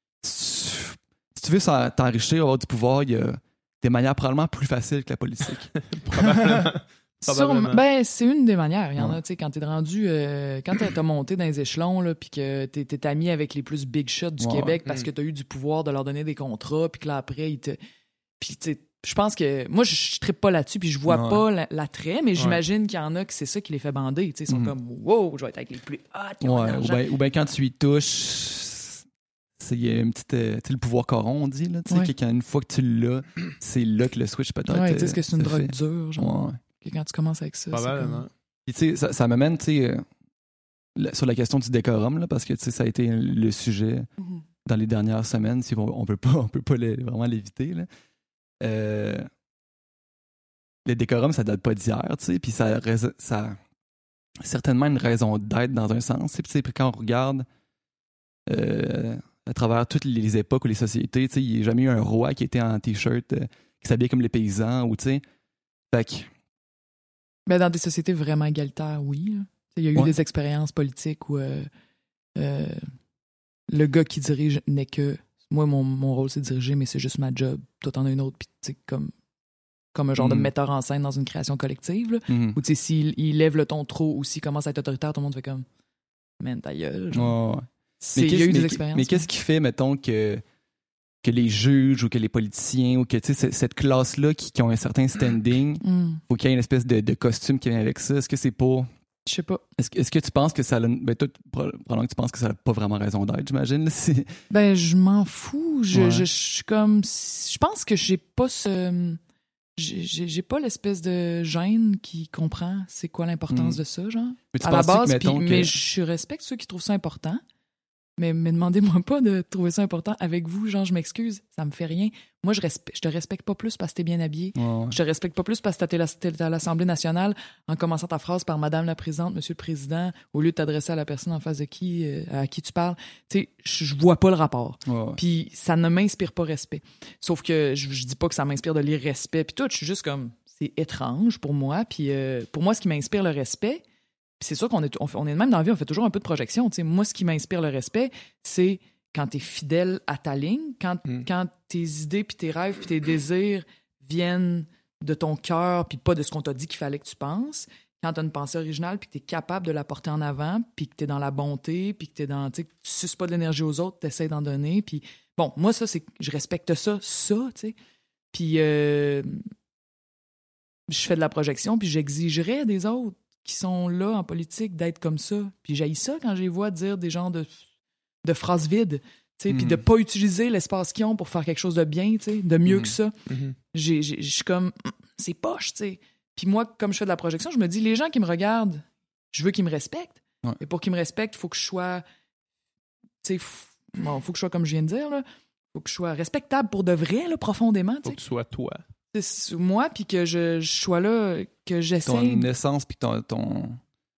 si tu veux t'enrichir, avoir du pouvoir, il y a des manières probablement plus faciles que la politique. Probablement. Ben, c'est une des manières. Il y en a, tu sais, quand t'es rendu, quand t'as monté dans les échelons, là, puis que t'es ami avec les plus big shots du Québec parce que t'as eu du pouvoir de leur donner des contrats, puis que là, après, ils te. Puis, tu sais, je pense que. Moi, je trippe pas là-dessus, puis je vois pas l'attrait, mais j'imagine qu'il y en a que c'est ça qui les fait bander. Tu sais, ils sont comme, wow, je vais être avec les plus hot. Ou bien quand tu y touches. Il y a une petite. Tu sais, le pouvoir coron, on dit, là. Tu sais, une fois que tu l'as, c'est là que le switch peut-être. Ouais, tu sais, est-ce que c'est une drogue dure, genre. Quand tu commences avec ça. Probablement. Puis, tu sais, ça m'amène, tu sais, sur la question du décorum, là, parce que, tu sais, ça a été le sujet dans les dernières semaines, si on peut pas vraiment l'éviter, là. Le décorum, ça date pas d'hier, tu sais, puis ça a certainement une raison d'être dans un sens. Puis, quand on regarde à travers toutes les époques ou les sociétés, tu sais, il n'y a jamais eu un roi qui était en t-shirt, qui s'habillait comme les paysans, ou tu sais. Fait que. Ben, dans des sociétés vraiment égalitaires, oui. Il y a eu des expériences politiques où le gars qui dirige n'est que. Moi, mon rôle, c'est de diriger, mais c'est juste ma job. Toi, t'en as une autre, puis tu sais, comme un genre de metteur en scène dans une création collective. Là, où, tu sais, s'il lève le ton trop ou s'il commence à être autoritaire, tout le monde fait comme. Man, ta gueule. Genre. Il y a eu des expériences. Mais qu'est-ce qui fait, mettons, que les juges ou que les politiciens ou que cette classe-là qui ont un certain standing, faut qu'il y ait une espèce de costume qui vient avec ça? Est-ce que c'est pas... Je sais pas. Est-ce que tu penses que ça a... Ben toi, probablement que tu penses que ça n'a pas vraiment raison d'être, j'imagine. Ben, je m'en fous. Je suis comme... Je pense que j'ai pas ce... J'ai pas l'espèce de gêne qui comprend c'est quoi l'importance de ça, genre. Mais tu à la base, mais que... je respecte ceux qui trouvent ça important. Mais demandez-moi pas de trouver ça important avec vous. Genre, je m'excuse, ça me fait rien. Moi, je te respecte pas plus parce que t'es bien habillé. Je te respecte pas plus parce que t'es à l'Assemblée nationale en commençant ta phrase par Madame la Présidente, Monsieur le Président, au lieu de t'adresser à la personne en face de à qui tu parles. Tu sais, je vois pas le rapport. Puis ça ne m'inspire pas respect. Sauf que je dis pas que ça m'inspire de l'irrespect. Puis tout, je suis juste comme, c'est étrange pour moi. Puis pour moi, ce qui m'inspire le respect, puis c'est sûr qu'on est même dans la vie, on fait toujours un peu de projection. T'sais. Moi, ce qui m'inspire le respect, c'est quand t'es fidèle à ta ligne, quand tes idées, puis tes rêves, puis tes désirs viennent de ton cœur, puis pas de ce qu'on t'a dit qu'il fallait que tu penses. Quand t'as une pensée originale, puis que t'es capable de la porter en avant, puis que t'es dans la bonté, puis que t'es dans... Tu suces pas de l'énergie aux autres, t'essaies d'en donner. Puis bon, moi, ça, c'est... Je respecte ça, tu sais. Puis je fais de la projection, puis j'exigerais des autres qui sont là en politique d'être comme ça. Puis j'haïs ça quand je les vois dire des genres de phrases vides, puis de pas utiliser l'espace qu'ils ont pour faire quelque chose de bien, de mieux que ça. Je suis comme, c'est poche, tu sais. Puis moi, comme je fais de la projection, je me dis, les gens qui me regardent, je veux qu'ils me respectent. Et pour qu'ils me respectent, il faut que je sois, tu sais, faut que je sois comme je viens de dire, là. Faut que je sois respectable pour de vrai, là, profondément. Faut que tu sois toi. C'est moi, puis que je sois là, que j'essaie... Ton essence, puis ton...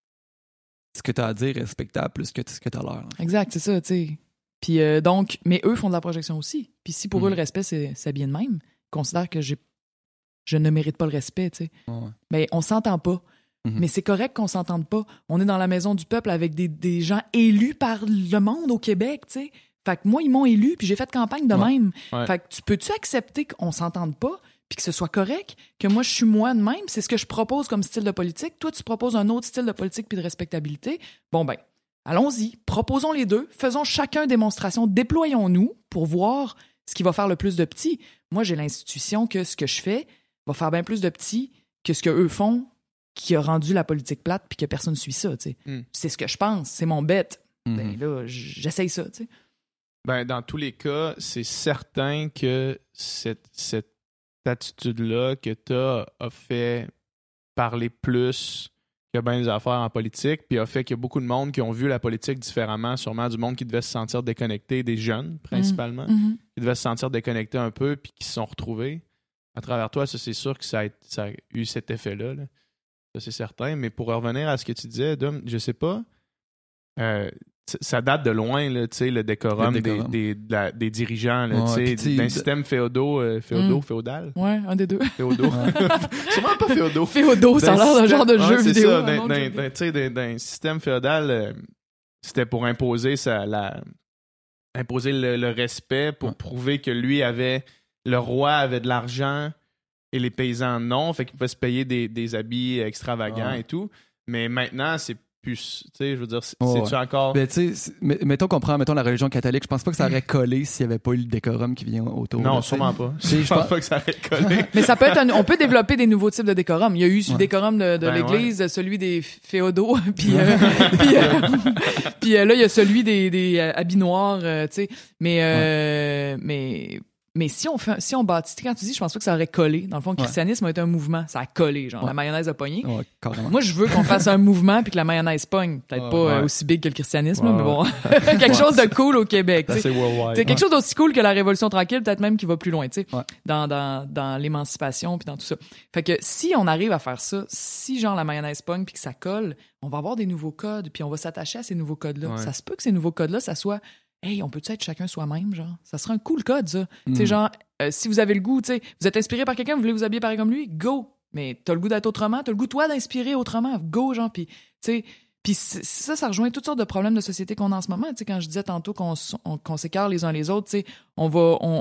Ce que tu as à dire est respectable plus que ce que tu as l'air. Exact, c'est ça, tu sais. Puis donc, mais eux font de la projection aussi. Puis si pour eux, le respect, c'est bien de même, ils considèrent que je ne mérite pas le respect, tu sais. Mais on s'entend pas. Mais c'est correct qu'on s'entende pas. On est dans la maison du peuple avec des gens élus par le monde au Québec, tu sais. Fait que moi, ils m'ont élu, puis j'ai fait campagne de même. Fait que peux-tu accepter qu'on s'entende pas? Puis que ce soit correct, que moi, je suis moi de même, c'est ce que je propose comme style de politique. Toi, tu proposes un autre style de politique puis de respectabilité. Bon, ben, allons-y, proposons les deux, faisons chacun démonstration, déployons-nous pour voir ce qui va faire le plus de petits. Moi, j'ai l'institution que ce que je fais va faire bien plus de petits que ce qu'eux font, qui a rendu la politique plate puis que personne ne suit ça, tu sais. C'est ce que je pense, c'est mon bête. Ben là, j'essaye ça, tu sais. Ben, dans tous les cas, c'est certain que cette attitude-là que tu as fait parler plus que bien des affaires en politique, puis a fait qu'il y a beaucoup de monde qui ont vu la politique différemment, sûrement du monde qui devait se sentir déconnecté, des jeunes principalement, qui devaient se sentir déconnectés un peu, puis qui se sont retrouvés. À travers toi, ça, c'est sûr que ça a eu cet effet-là. Là. Ça, c'est certain. Mais pour revenir à ce que tu disais, Dom, je sais pas, ça date de loin, là, le décorum, des dirigeants, là, d'un système féodal. Ouais, un des deux. Féodaux. Sûrement pas féodaux. Féodaux, ça a l'air d'un genre de jeu vidéo. C'est ça, d'un système féodal, c'était pour imposer le respect, pour prouver que le roi avait de l'argent, et les paysans non, fait qu'ils pouvaient se payer des habits extravagants et tout. Mais maintenant, c'est plus, tu sais, je veux dire, c'est-tu encore... Ben, tu sais, mettons la religion catholique, je pense pas que ça aurait collé s'il y avait pas eu le décorum qui vient autour. Non, là, sûrement pas. Je Je pense pas que ça aurait collé. Mais ça peut être on peut développer des nouveaux types de décorums. Il y a eu le décorum de Ben l'église, celui des féodaux, puis là il y a celui des habits noirs, tu sais. Mais si on bâtit, quand tu dis, je pense pas que ça aurait collé. Dans le fond, le christianisme a été un mouvement, ça a collé, genre la mayonnaise a pogné. Ouais, carrément. Moi, je veux qu'on fasse un mouvement puis que la mayonnaise pogne. Peut-être pas aussi big que le christianisme, mais bon, quelque chose de cool au Québec. C'est worldwide. C'est quelque chose d'aussi cool que la Révolution tranquille, peut-être même qui va plus loin, tu sais, Ouais. dans l'émancipation puis dans tout ça. Fait que si on arrive à faire ça, si genre la mayonnaise pogne puis que ça colle, on va avoir des nouveaux codes puis on va s'attacher à ces nouveaux codes-là. Ouais. Ça se peut que ces nouveaux codes-là, ça soit hey, on peut-tu être chacun soi-même, genre? Ça serait un cool code, ça. Tu sais, genre, si vous avez le goût, tu sais, vous êtes inspiré par quelqu'un, vous voulez vous habiller pareil comme lui, go! Mais t'as le goût d'être autrement, t'as le goût, toi, d'inspirer autrement, go, genre, puis, tu sais, puis ça rejoint toutes sortes de problèmes de société qu'on a en ce moment. Tu sais, quand je disais tantôt qu'on s'écarte les uns les autres, tu sais, on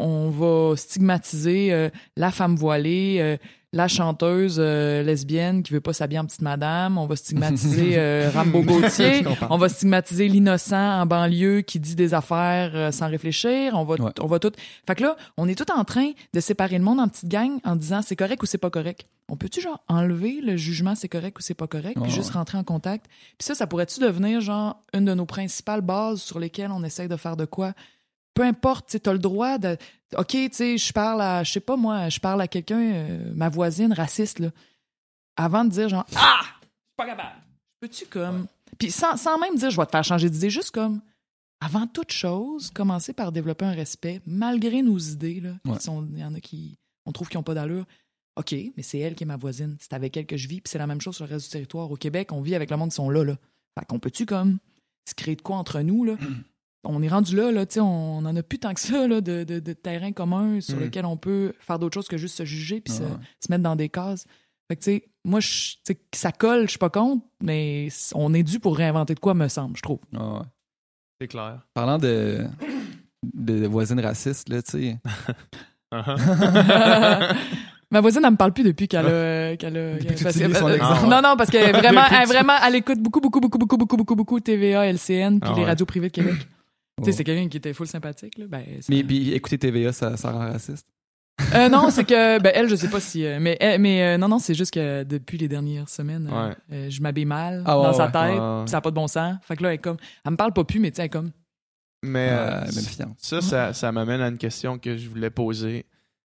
va stigmatiser la femme voilée, la chanteuse lesbienne qui veut pas s'habiller en petite madame. On va stigmatiser Rambo Gauthier. On va stigmatiser l'innocent en banlieue qui dit des affaires sans réfléchir. On va tout... Fait que là, on est tout en train de séparer le monde en petites gangs en disant c'est correct ou c'est pas correct. On peut-tu genre enlever le jugement c'est correct ou c'est pas correct puis juste rentrer en contact? Puis ça pourrait-tu devenir genre une de nos principales bases sur lesquelles on essaye de faire de quoi? Peu importe, tu as le droit de... OK, tu sais, je parle à quelqu'un, ma voisine raciste, là. Avant de dire genre, je suis pas capable. Peux-tu comme... Puis sans même dire, je vais te faire changer d'idée, juste comme, avant toute chose, commencer par développer un respect, malgré nos idées, là. Il y en a qui, on trouve qu'ils n'ont pas d'allure. OK, mais c'est elle qui est ma voisine. C'est avec elle que je vis, puis c'est la même chose sur le reste du territoire. Au Québec, on vit avec le monde qui sont là. Fait qu'on peut-tu comme se créer de quoi entre nous, là? On est rendu là, tu sais, on en a plus tant que ça, là, de terrain commun sur lequel on peut faire d'autres choses que juste se juger puis se mettre dans des cases. Fait que, tu sais, moi, tu sais, que ça colle, je suis pas contre, mais on est dû pour réinventer de quoi, me semble, je trouve. Ouais. C'est clair. Parlant de voisines racistes, là, tu sais. Ma voisine, elle me parle plus depuis qu'elle a... Non, parce qu'elle est vraiment, elle écoute beaucoup TVA, LCN puis les radios privées de Québec. Tu sais, c'est quelqu'un qui était full sympathique, là. Ben, mais écouter TVA, ça rend raciste? Non, c'est que, elle, je sais pas si, mais non, c'est juste que depuis les dernières semaines, je m'habille mal dans sa tête, pis ça a pas de bon sens. Fait que là, elle me parle pas plus, mais tu sais, elle est comme. Mais, même ça m'amène à une question que je voulais poser.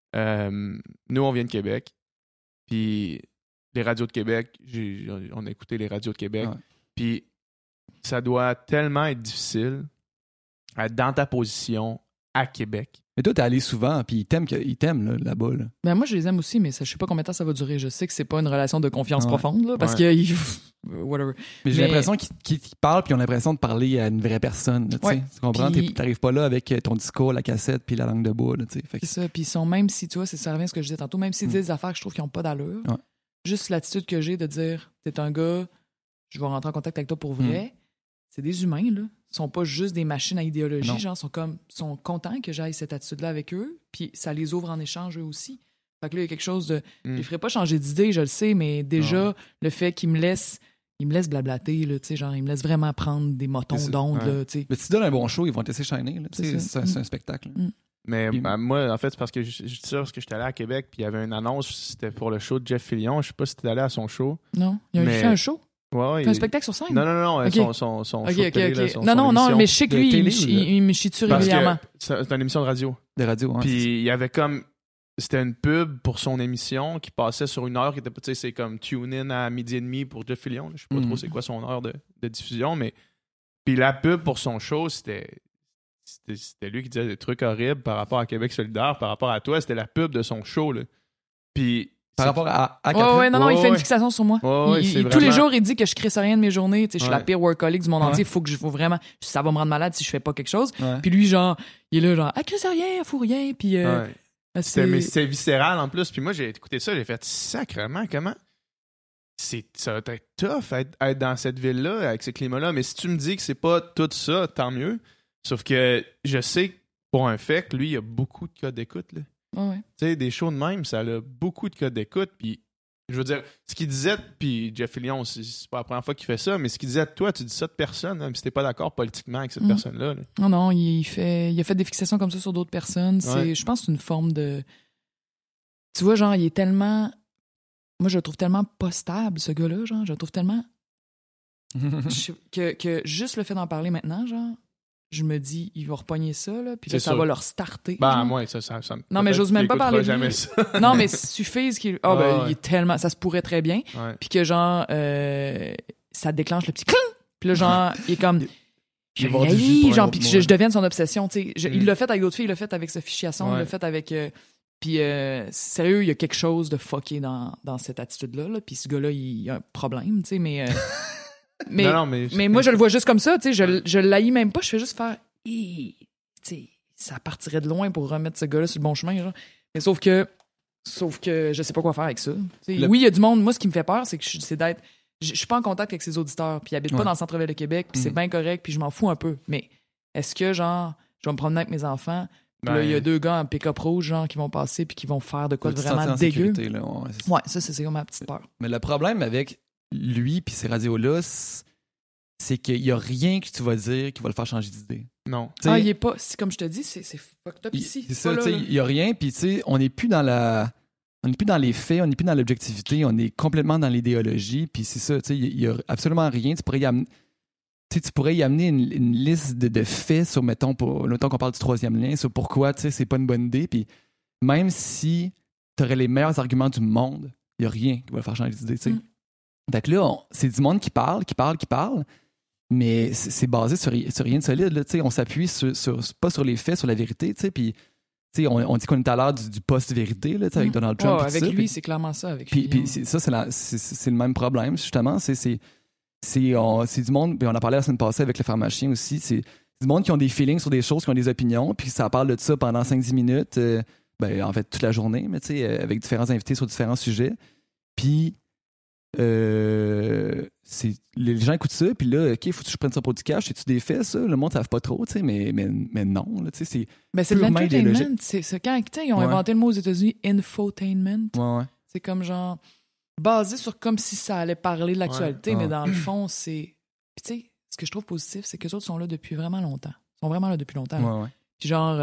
Nous, on vient de Québec, puis les radios de Québec, on a écouté les radios de Québec, puis ça doit tellement être difficile être dans ta position à Québec. Mais toi, t'es allé souvent, puis ils t'aiment là-bas. Là. Ben moi, je les aime aussi, mais je sais pas combien de temps ça va durer. Je sais que c'est pas une relation de confiance profonde, là, parce que... whatever. Mais j'ai l'impression qu'ils parlent, puis ils ont l'impression de parler à une vraie personne. Là, tu comprends? T'arrives pas là avec ton discours, la cassette, puis la langue de bois. Là, fait que... C'est ça, puis ils sont, même si, tu vois, ça revient à ce que je disais tantôt, même s'ils disent des affaires que je trouve qui ont pas d'allure, juste l'attitude que j'ai de dire, t'es un gars, je vais rentrer en contact avec toi pour vrai, c'est des humains, là. Ils sont pas juste des machines à idéologie, genre, sont contents que j'aille cette attitude-là avec eux, puis ça les ouvre en échange eux aussi. Fait que là, il y a quelque chose de... Je les ferai pas changer d'idée, je le sais, mais déjà, le fait qu'ils me laissent blablater, là, tu sais, genre, ils me laissent vraiment prendre des motons d'ondes, là, tu sais. Mais si tu donnes un bon show, ils vont te laisser shiner, là. C'est un spectacle. Mais moi, en fait, c'est parce que je dis ça parce que j'étais allé à Québec, puis il y avait une annonce, c'était pour le show de Jeff Fillion. Je sais pas si t'es allé à son show. Non, il a fait un show? Ouais, un spectacle sur scène? Non. Okay. Son show de télé, là, non, mais je sais que lui, il me chie-tu régulièrement. C'est une émission de radio. De radio, Puis il y avait comme... C'était une pub pour son émission qui passait sur une heure qui était... Tu sais, c'est comme tune-in à 12h30 pour Jeff Fillion. Je sais pas trop c'est quoi son heure de diffusion, mais... Puis la pub pour son show, c'était lui qui disait des trucs horribles par rapport à Québec solidaire, par rapport à toi. C'était la pub de son show, là. Puis... Par rapport à non, il fait une fixation sur moi. Tous les jours, il dit que je crée rien de mes journées. Je suis la pire workaholic du monde entier. Faut vraiment... Ça va me rendre malade si je fais pas quelque chose. Puis lui, genre, il est là, genre, crée rien, fous rien. Puis... c'est viscéral en plus. Puis moi, j'ai écouté ça, j'ai fait sacrément, comment? Ça va être tough être dans cette ville-là, avec ce climat-là. Mais si tu me dis que c'est pas tout ça, tant mieux. Sauf que je sais pour un fait que lui, il y a beaucoup de cas d'écoute, là. Ouais. Tu sais, des shows de même, ça a beaucoup de codes d'écoute. Puis, je veux dire, ce qu'il disait, puis Jeff Fillion, c'est pas la première fois qu'il fait ça, mais ce qu'il disait de toi, tu dis ça de personne, même si t'es pas d'accord politiquement avec cette personne-là. Là. Non, il a fait des fixations comme ça sur d'autres personnes. Je pense que c'est une forme de... Tu vois, genre, il est tellement... Moi, je le trouve tellement pas stable, ce gars-là, genre. Je le trouve tellement... que juste le fait d'en parler maintenant, genre, je me dis, il va repogner ça, là, puis là, ça va leur starter. Ben, moi, ça non, mais j'ose même pas parler de jamais lui. ça. Non, mais suffise qu'il... il est tellement... Ça se pourrait très bien. Ouais. Puis que, genre, ça déclenche le petit cling. Puis là, genre, il est comme... Je l'haïs, genre, puis je deviens son obsession, tu sais. Il l'a fait avec d'autres filles, il l'a fait avec Sophie Chiasson, il l'a fait avec... Puis, sérieux, il y a quelque chose de fucké dans cette attitude-là, là. Puis ce gars-là, il a un problème, tu sais, mais... mais moi, je le vois juste comme ça, tu sais. Je l'haïs même pas, je fais juste faire... Tu sais, ça partirait de loin pour remettre ce gars-là sur le bon chemin, genre. Mais sauf que je sais pas quoi faire avec ça. Oui, il y a du monde. Moi, ce qui me fait peur, c'est d'être... Je suis pas en contact avec ses auditeurs, puis ils habitent pas dans le centre-ville de Québec, puis c'est bien correct, puis je m'en fous un peu. Mais est-ce que, genre, je vais me promener avec mes enfants... Puis là, il y a 2 gars en pick-up rouge, genre, qui vont passer puis qui vont faire de quoi de vraiment dégueu. Là, ouais, ça, c'est ma petite peur. Mais le problème avec lui puis ces radios-là, c'est qu'il y a rien que tu vas dire qui va le faire changer d'idée. Non. T'sais, il est pas... Comme je te dis, c'est fucked up ici. C'est ça, tu sais, il y a rien, puis tu sais, on n'est plus dans la... On n'est plus dans les faits, on n'est plus dans l'objectivité, on est complètement dans l'idéologie, puis c'est ça, tu sais, il y a absolument rien. Tu pourrais y amener une liste de faits sur, mettons qu'on parle du 3e lien, sur pourquoi, tu sais, c'est pas une bonne idée. Puis même si tu aurais les meilleurs arguments du monde, il n'y a rien qui va le faire changer d'idée, tu sais. Donc là, c'est du monde qui parle, mais c'est basé sur rien de solide, là, tu sais. On s'appuie pas sur les faits, sur la vérité, tu sais. Puis, tu sais, on dit qu'on est à l'heure du post-vérité, là, tu sais, avec Donald Trump. Avec ça, lui, c'est clairement ça. Puis ça, c'est le même problème, justement. C'est du monde, puis on a parlé la semaine passée avec le pharmacien aussi, c'est du monde qui ont des feelings sur des choses, qui ont des opinions, puis ça parle de ça pendant 5-10 minutes, en fait toute la journée, mais tu sais, avec différents invités sur différents sujets. Puis les gens écoutent ça, puis là, OK, faut que je prenne ça pour du cash, c'est-tu des faits, ça? Le monde ne savent pas trop, tu sais, mais non, là, tu sais, c'est de l'entertainment. C'est quand ils ont inventé le mot aux États-Unis, infotainment. Ouais. C'est comme genre... basé sur comme si ça allait parler de l'actualité, mais dans le fond, c'est... Puis tu sais, ce que je trouve positif, c'est que les autres sont là depuis vraiment longtemps. Ils sont vraiment là depuis longtemps. Ouais. Puis genre,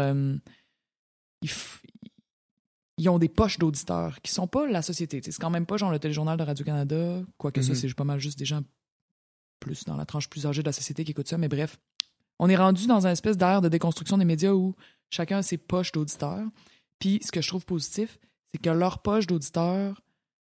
ils ont des poches d'auditeurs qui sont pas la société. T'sais, c'est quand même pas genre le téléjournal de Radio-Canada, quoique ça, c'est pas mal juste des gens plus dans la tranche plus âgée de la société qui écoutent ça, mais bref. On est rendu dans une espèce d'ère de déconstruction des médias où chacun a ses poches d'auditeurs. Puis ce que je trouve positif, c'est que leur poche d'auditeurs,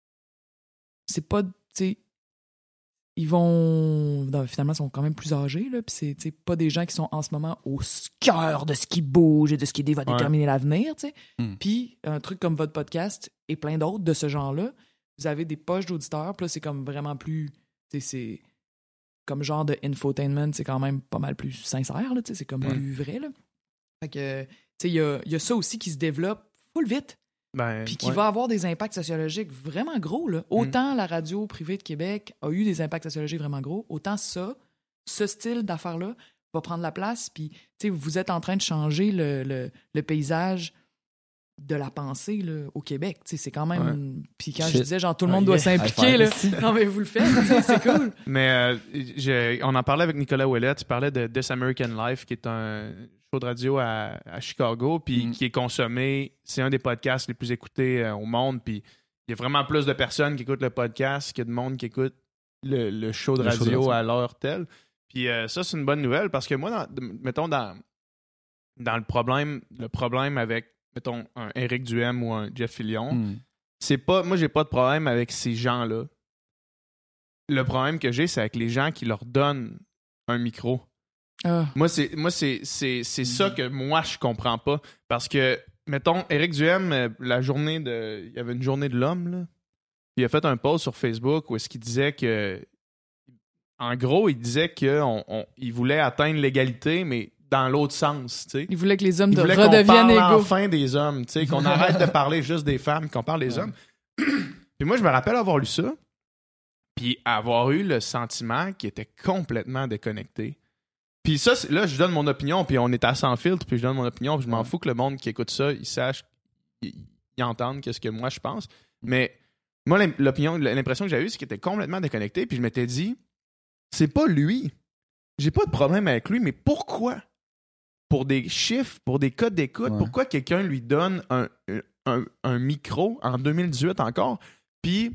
c'est pas, tu sais, ils vont, finalement, ils sont quand même plus âgés, là, puis c'est pas des gens qui sont en ce moment au cœur de ce qui bouge et de ce qui va déterminer l'avenir, tu sais. Puis un truc comme votre podcast et plein d'autres de ce genre-là, vous avez des poches d'auditeurs, puis là, c'est comme vraiment plus, tu sais, c'est comme genre de infotainment, c'est quand même pas mal plus sincère, là, tu sais, c'est comme plus vrai, là. Fait que, tu sais, il y a ça aussi qui se développe full vite. Puis qui va avoir des impacts sociologiques vraiment gros. Là. Autant la radio privée de Québec a eu des impacts sociologiques vraiment gros, autant ce style d'affaires-là va prendre la place. Puis vous êtes en train de changer le paysage de la pensée là, au Québec. C'est quand même... Puis quand je disais, genre, tout le monde doit s'impliquer, là, non, mais vous le faites, c'est cool. Mais on en parlait avec Nicolas Ouellet, tu parlais de This American Life, qui est un show de radio à Chicago, puis qui est consommé, c'est un des podcasts les plus écoutés au monde, puis il y a vraiment plus de personnes qui écoutent le podcast que de monde qui écoute le show de radio à l'heure telle. Puis ça, c'est une bonne nouvelle, parce que moi, mettons, dans le problème avec, mettons, un Éric Duhem ou un Jeff Fillion, c'est pas... Moi, j'ai pas de problème avec ces gens-là. Le problème que j'ai, c'est avec les gens qui leur donnent un micro. Moi, c'est ça que moi, je comprends pas. Parce que, mettons, Éric Duhem, il y avait une journée de l'homme, là. Il a fait un post sur Facebook où est-ce qu'il disait que... En gros, il disait qu'il voulait atteindre l'égalité, mais dans l'autre sens, tu sais. Il voulait que les hommes redeviennent égaux. Enfin des hommes, tu sais, qu'on arrête de parler juste des femmes, qu'on parle des hommes. Puis moi, je me rappelle avoir lu ça, puis avoir eu le sentiment qu'il était complètement déconnecté. Puis ça, là, je donne mon opinion, puis on est à sans filtre, puis je donne mon opinion, puis je m'en fous que le monde qui écoute ça, il sache ils entendent qu'est-ce que moi je pense. Mais moi, l'impression que j'avais eue, c'est qu'il était complètement déconnecté. Puis je m'étais dit, c'est pas lui. J'ai pas de problème avec lui, mais pourquoi? Pour des chiffres, pour des codes d'écoute, pourquoi quelqu'un lui donne un micro en 2018 encore? Puis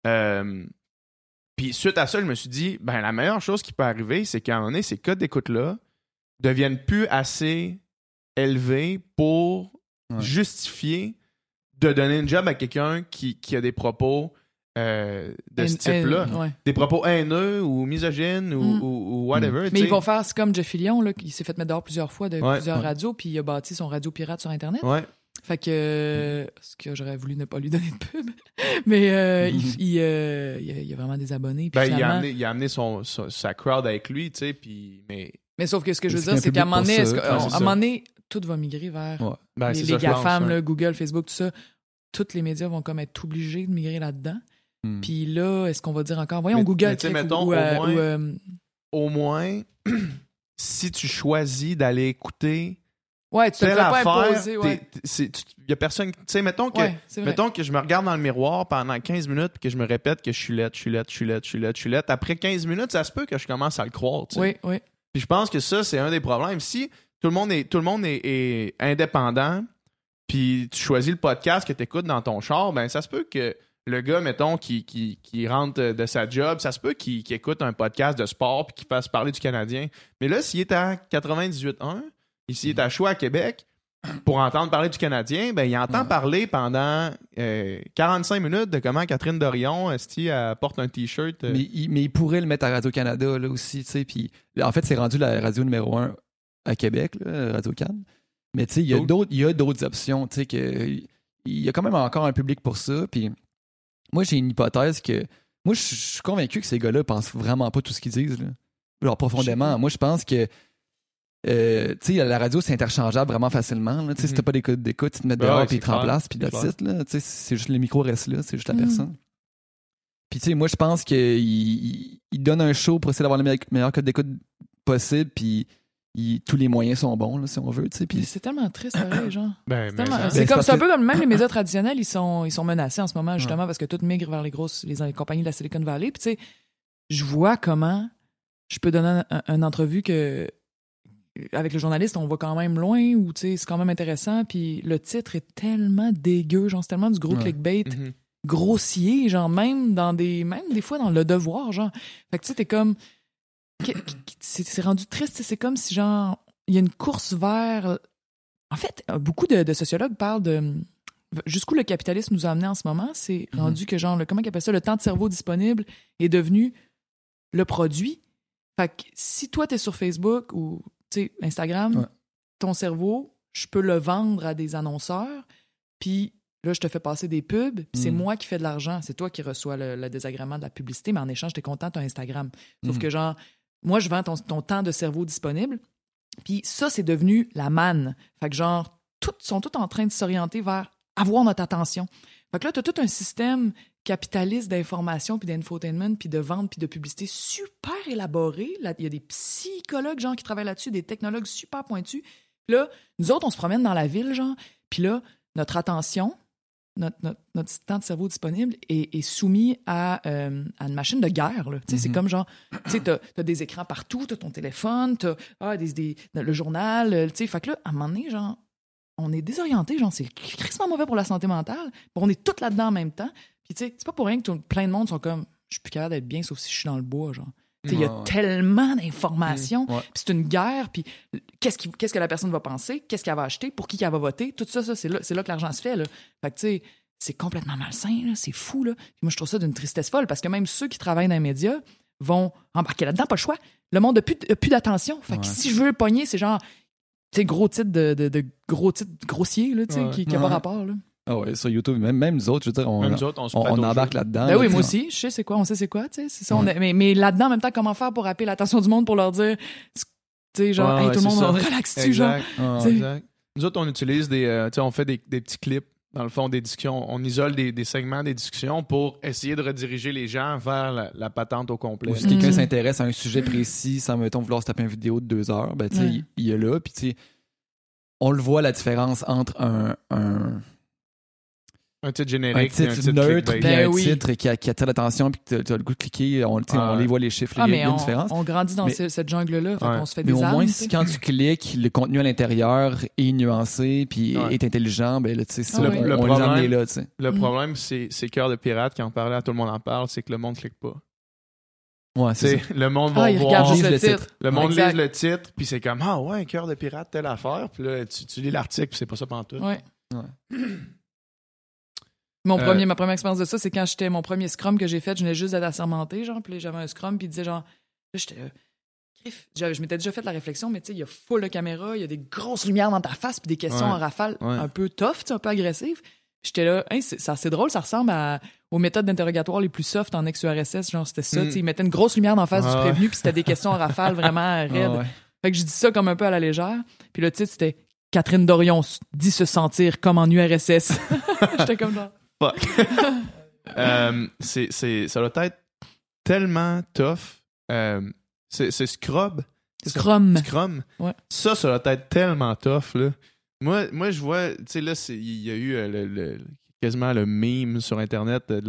suite à ça, je me suis dit, ben la meilleure chose qui peut arriver, c'est qu'à un moment donné, ces codes d'écoute-là deviennent plus assez élevés pour justifier de donner une job à quelqu'un qui a des propos de ce type-là. Des propos haineux ou misogynes ou whatever. Mais ils vont faire, c'est comme Jeff Fillion, là, qui s'est fait mettre dehors plusieurs fois de plusieurs radios, puis il a bâti son radio pirate sur Internet. Fait que, ce que j'aurais voulu ne pas lui donner de pub, mais il y a vraiment des abonnés. Puis finalement, il a amené sa crowd avec lui, tu sais, puis mais sauf que ce que je veux dire, c'est qu'à un moment donné, tout va migrer vers les GAFAM, là, Google, Facebook, tout ça. Tous les médias vont comme être obligés de migrer là-dedans. Puis là, est-ce qu'on va dire encore, voyons, Google, mettons, au moins, si tu choisis d'aller écouter tu te fais pas imposer, il y a personne, tu sais, mettons que je me regarde dans le miroir pendant 15 minutes et que je me répète que je suis laide. Après 15 minutes, ça se peut que je commence à le croire, tu sais. Oui. Puis je pense que ça, c'est un des problèmes. Si tout le monde est indépendant, puis tu choisis le podcast que tu écoutes dans ton char, ben ça se peut que le gars, mettons, qui rentre de sa job, ça se peut qu'il écoute un podcast de sport puis qu'il fasse parler du Canadien. Mais là, s'il est à 98.1, s'il est à Choix à Québec, pour entendre parler du Canadien, ben il entend parler pendant 45 minutes de comment Catherine Dorion, elle porte un T-shirt. Mais il pourrait le mettre à Radio-Canada, là aussi, tu sais. Puis en fait, c'est rendu la radio numéro 1 à Québec, là, Radio-Can. Mais tu sais, il y a d'autres options, tu sais, il y a quand même encore un public pour ça. Puis moi, j'ai une hypothèse que... Moi, je suis convaincu que ces gars-là pensent vraiment pas tout ce qu'ils disent, là. Genre, profondément. Moi, je pense que tu sais, la radio, c'est interchangeable vraiment facilement. Tu sais, si t'as pas d'écoute, tu te mets dehors, puis ils te remplacent, puis le site, là. Tu sais, c'est juste le micro reste là, c'est juste la personne. Puis tu sais, moi, je pense qu'il donne un show pour essayer d'avoir le meilleur code d'écoute possible, puis tous les moyens sont bons, là, si on veut, tu sais. Puis c'est tellement triste, pareil, genre. C'est un peu comme même les médias traditionnels, ils sont menacés en ce moment, justement, parce que tout migre vers les compagnies de la Silicon Valley. Puis tu sais, je vois comment je peux donner une entrevue que avec le journaliste, on va quand même loin, ou tu sais, c'est quand même intéressant, puis le titre est tellement dégueu, genre, c'est tellement du gros clickbait grossier, genre, même des fois dans Le Devoir, genre. Fait que tu sais, t'es comme... C'est rendu triste, c'est comme si, genre, il y a une course vers... En fait, beaucoup de sociologues parlent de... Jusqu'où le capitalisme nous a amené en ce moment, c'est rendu que, genre, comment ils appellent ça, le temps de cerveau disponible est devenu le produit. Fait que si toi, t'es sur Facebook ou... Tu sais, Instagram, ton cerveau, je peux le vendre à des annonceurs, puis là, je te fais passer des pubs, puis c'est moi qui fais de l'argent. C'est toi qui reçois le désagrément de la publicité, mais en échange, t'es content, t'as Instagram. Sauf que, genre, moi, je vends ton temps de cerveau disponible, puis ça, c'est devenu la manne. Fait que, genre, sont tous en train de s'orienter vers avoir notre attention. Fait que là, t'as tout un système capitaliste d'information, puis d'infotainment, puis de vente, puis de publicité super élaboré. Il y a des psychologues, genre, qui travaillent là-dessus, des technologues super pointus. Puis là, nous autres, on se promène dans la ville, genre, puis là, notre attention, notre temps de cerveau disponible est soumis à une machine de guerre, là. Tu sais, c'est comme, genre, tu sais, t'as des écrans partout, t'as ton téléphone, t'as le journal, tu sais. Fait que là, à un moment donné, genre, on est désorienté, genre, c'est crissement mauvais pour la santé mentale. On est tous là-dedans en même temps. Puis, tu sais, c'est pas pour rien que plein de monde sont comme, je suis plus capable d'être bien, sauf si je suis dans le bois, genre. Tu sais, il y a tellement d'informations, puis c'est une guerre, puis qu'est-ce que la personne va penser, qu'est-ce qu'elle va acheter, pour qui elle va voter, tout ça, c'est là que l'argent se fait, là. Fait que, tu sais, c'est complètement malsain, là, c'est fou, là. Puis moi, je trouve ça d'une tristesse folle, parce que même ceux qui travaillent dans les médias vont embarquer là-dedans, pas le choix. Le monde n'a plus d'attention. Fait que si je veux le pogner, c'est genre, tu sais, gros titre de gros titre grossier, là, tu sais, qui n'a pas rapport, là. Ah ouais, sur YouTube, même nous autres, je veux dire, on embarque là-dedans. Ben oui, moi aussi, on sait c'est quoi, tu sais, c'est ça. Mais là-dedans, en même temps, comment faire pour appeler l'attention du monde pour leur dire, tu sais, genre, hey, tout le monde relaxe-tu, genre. Exact. Nous autres, on utilise tu sais, on fait des petits clips, dans le fond, des discussions. On isole des segments des discussions pour essayer de rediriger les gens vers la patente au complet. Ou si quelqu'un s'intéresse à un sujet précis, sans, mettons, vouloir se taper une vidéo de 2 heures, ben, tu sais, il est là, puis tu sais, on le voit, la différence entre un Un titre Un générique. puis titre neutre, clickbait. puis Ben un oui. titre qui attire l'attention, puis que tu as le goût de cliquer. On les voit, les chiffres, Ah, il y mais a une différence. on grandit dans Mais- cette jungle-là, fait Ouais. qu'on se fait Mais des au armes. moins, tu si sais. quand tu cliques, le contenu à l'intérieur est nuancé, puis Ouais. est intelligent, ben là, tu sais, ça, Ah on, oui. Le on les problème- a amenés là, tu sais. Le Mm. problème, c'est Cœur de Pirate qui en parlait, à tout le monde en parle, c'est que le monde clique pas. Ouais, c'est Tu ça. sais, le monde va Ah, il voir. regarde juste Lise le le titre. Le monde Exact. lise le titre, puis c'est comme, ah ouais, Cœur de Pirate, telle affaire. Puis là, tu lis l'article, puis c'est pas ça pantoute. Ouais. Ouais. Ma première expérience de ça, c'est quand j'étais mon premier scrum que j'ai fait, je venais juste d'être assermenté, genre, puis là, j'avais un scrum, puis il disait genre, là, j'étais crif. Je m'étais déjà fait la réflexion, mais tu sais, il y a full de caméras, il y a des grosses lumières dans ta face, puis des questions Ouais. en rafale Ouais. un peu tough, tu sais, un peu agressives. J'étais là, hey, c'est assez drôle, ça ressemble aux méthodes d'interrogatoire les plus soft en ex-URSS, genre, c'était ça, tu sais, ils mettaient une grosse lumière dans la face du Ouais. prévenu, puis c'était des questions en rafale vraiment raides. Ah ouais. Fait que je dis ça comme un peu à la légère, puis le titre, c'était Catherine Dorion dit se sentir comme en URSS. J'étais comme genre... Fuck. Ça doit être tellement tough. C'est Scrub. Scrum. Scrum. Ouais. Ça doit être tellement tough, là. Moi, je vois, tu sais, là, il y a eu quasiment le meme sur Internet de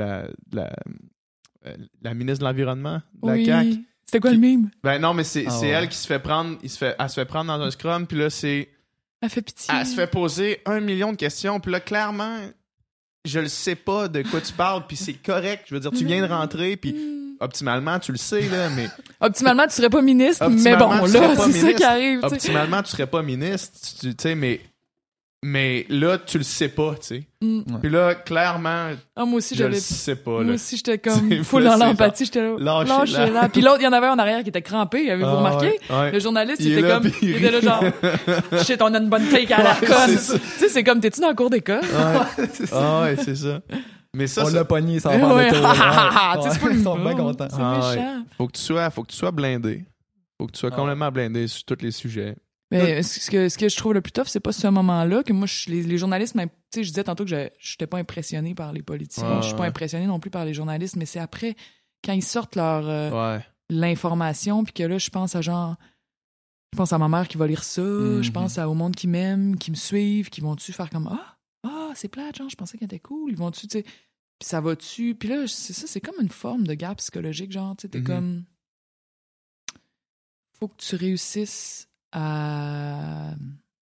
la ministre de l'Environnement de la Oui. CAQ. C'était quoi le mime? Ben non, mais c'est ouais. elle qui se fait prendre, elle se fait prendre dans un Scrum, puis là, Elle fait pitié. elle se fait poser 1 million de questions, puis là, clairement, je le sais pas de quoi tu parles, puis c'est correct. Je veux dire, tu viens de rentrer, puis optimalement, tu le sais, là, mais Optimalement, tu serais pas ministre, mais Optimalement, bon, tu serais là, pas c'est ça ministre. qui arrive. tu sais. optimalement, tu serais pas ministre, tu sais, mais là, tu le sais pas, tu sais. Mm. Puis là, clairement, Ah, moi aussi, je le j'avais. sais pas, Moi là. aussi, j'étais comme C'est full là, dans c'est l'empathie. J'étais là. Lâchez-la. Lâchez-la. Puis l'autre, il y en avait un en arrière qui était crampé. Avez-vous Ah, remarqué? ouais. Le journaliste, Il il est était là, comme. puis Il était là, genre. Shit, on a une bonne take à la Ouais, conne. c'est ça. Tu sais, c'est comme, t'es-tu dans le cours d'école? Ouais. Ah ouais, c'est ça. Mais ça, On ça- l'a pogné sans Ouais. faire de tour. Tu sais, c'est pas le Ils sont mot. bien contents. C'est Ah, ouais. méchant. faut que tu sois blindé. Faut que tu sois Ah. complètement blindé sur tous les sujets. Mais ce que je trouve le plus tough, c'est pas ce moment-là que moi, les journalistes, même, tu sais, je disais tantôt que je n'étais pas impressionné par les politiciens. Ouais, Je suis pas ouais. impressionné non plus par les journalistes, mais c'est après, quand ils sortent leur Ouais. l'information, puis que là, je pense à ma mère qui va lire ça, Mhm. je pense au monde qui m'aime, qui me suivent, qui vont-tu faire comme c'est plate, genre, je pensais qu'elle était cool, ils vont-tu, tu sais, puis ça va-tu, puis là, c'est ça, c'est comme une forme de guerre psychologique, genre, tu sais, t'es Mhm. comme, faut que tu réussisses à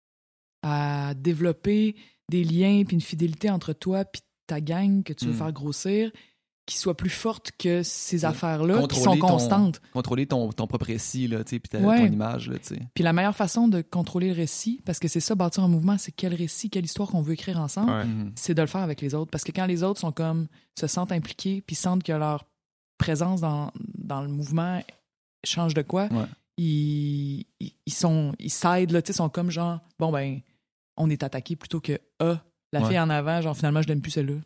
développer des liens puis une fidélité entre toi puis ta gang que tu veux faire grossir qui soit plus forte que ces affaires-là qui sont constantes. Contrôler ton propre récit, là, tu sais, puis Ouais. ton image, là, tu sais. Puis la meilleure façon de contrôler le récit, parce que c'est ça, bâtir un mouvement, c'est quel récit, quelle histoire qu'on veut écrire ensemble, Ouais. c'est de le faire avec les autres. Parce que quand les autres sont comme, se sentent impliqués puis sentent que leur présence dans le mouvement change de quoi, Ouais. ils s'aident, là, tu sais, sont comme genre, bon ben, on est attaqué plutôt que, la Ouais. fille en avant, genre finalement je l'aime plus celle-là.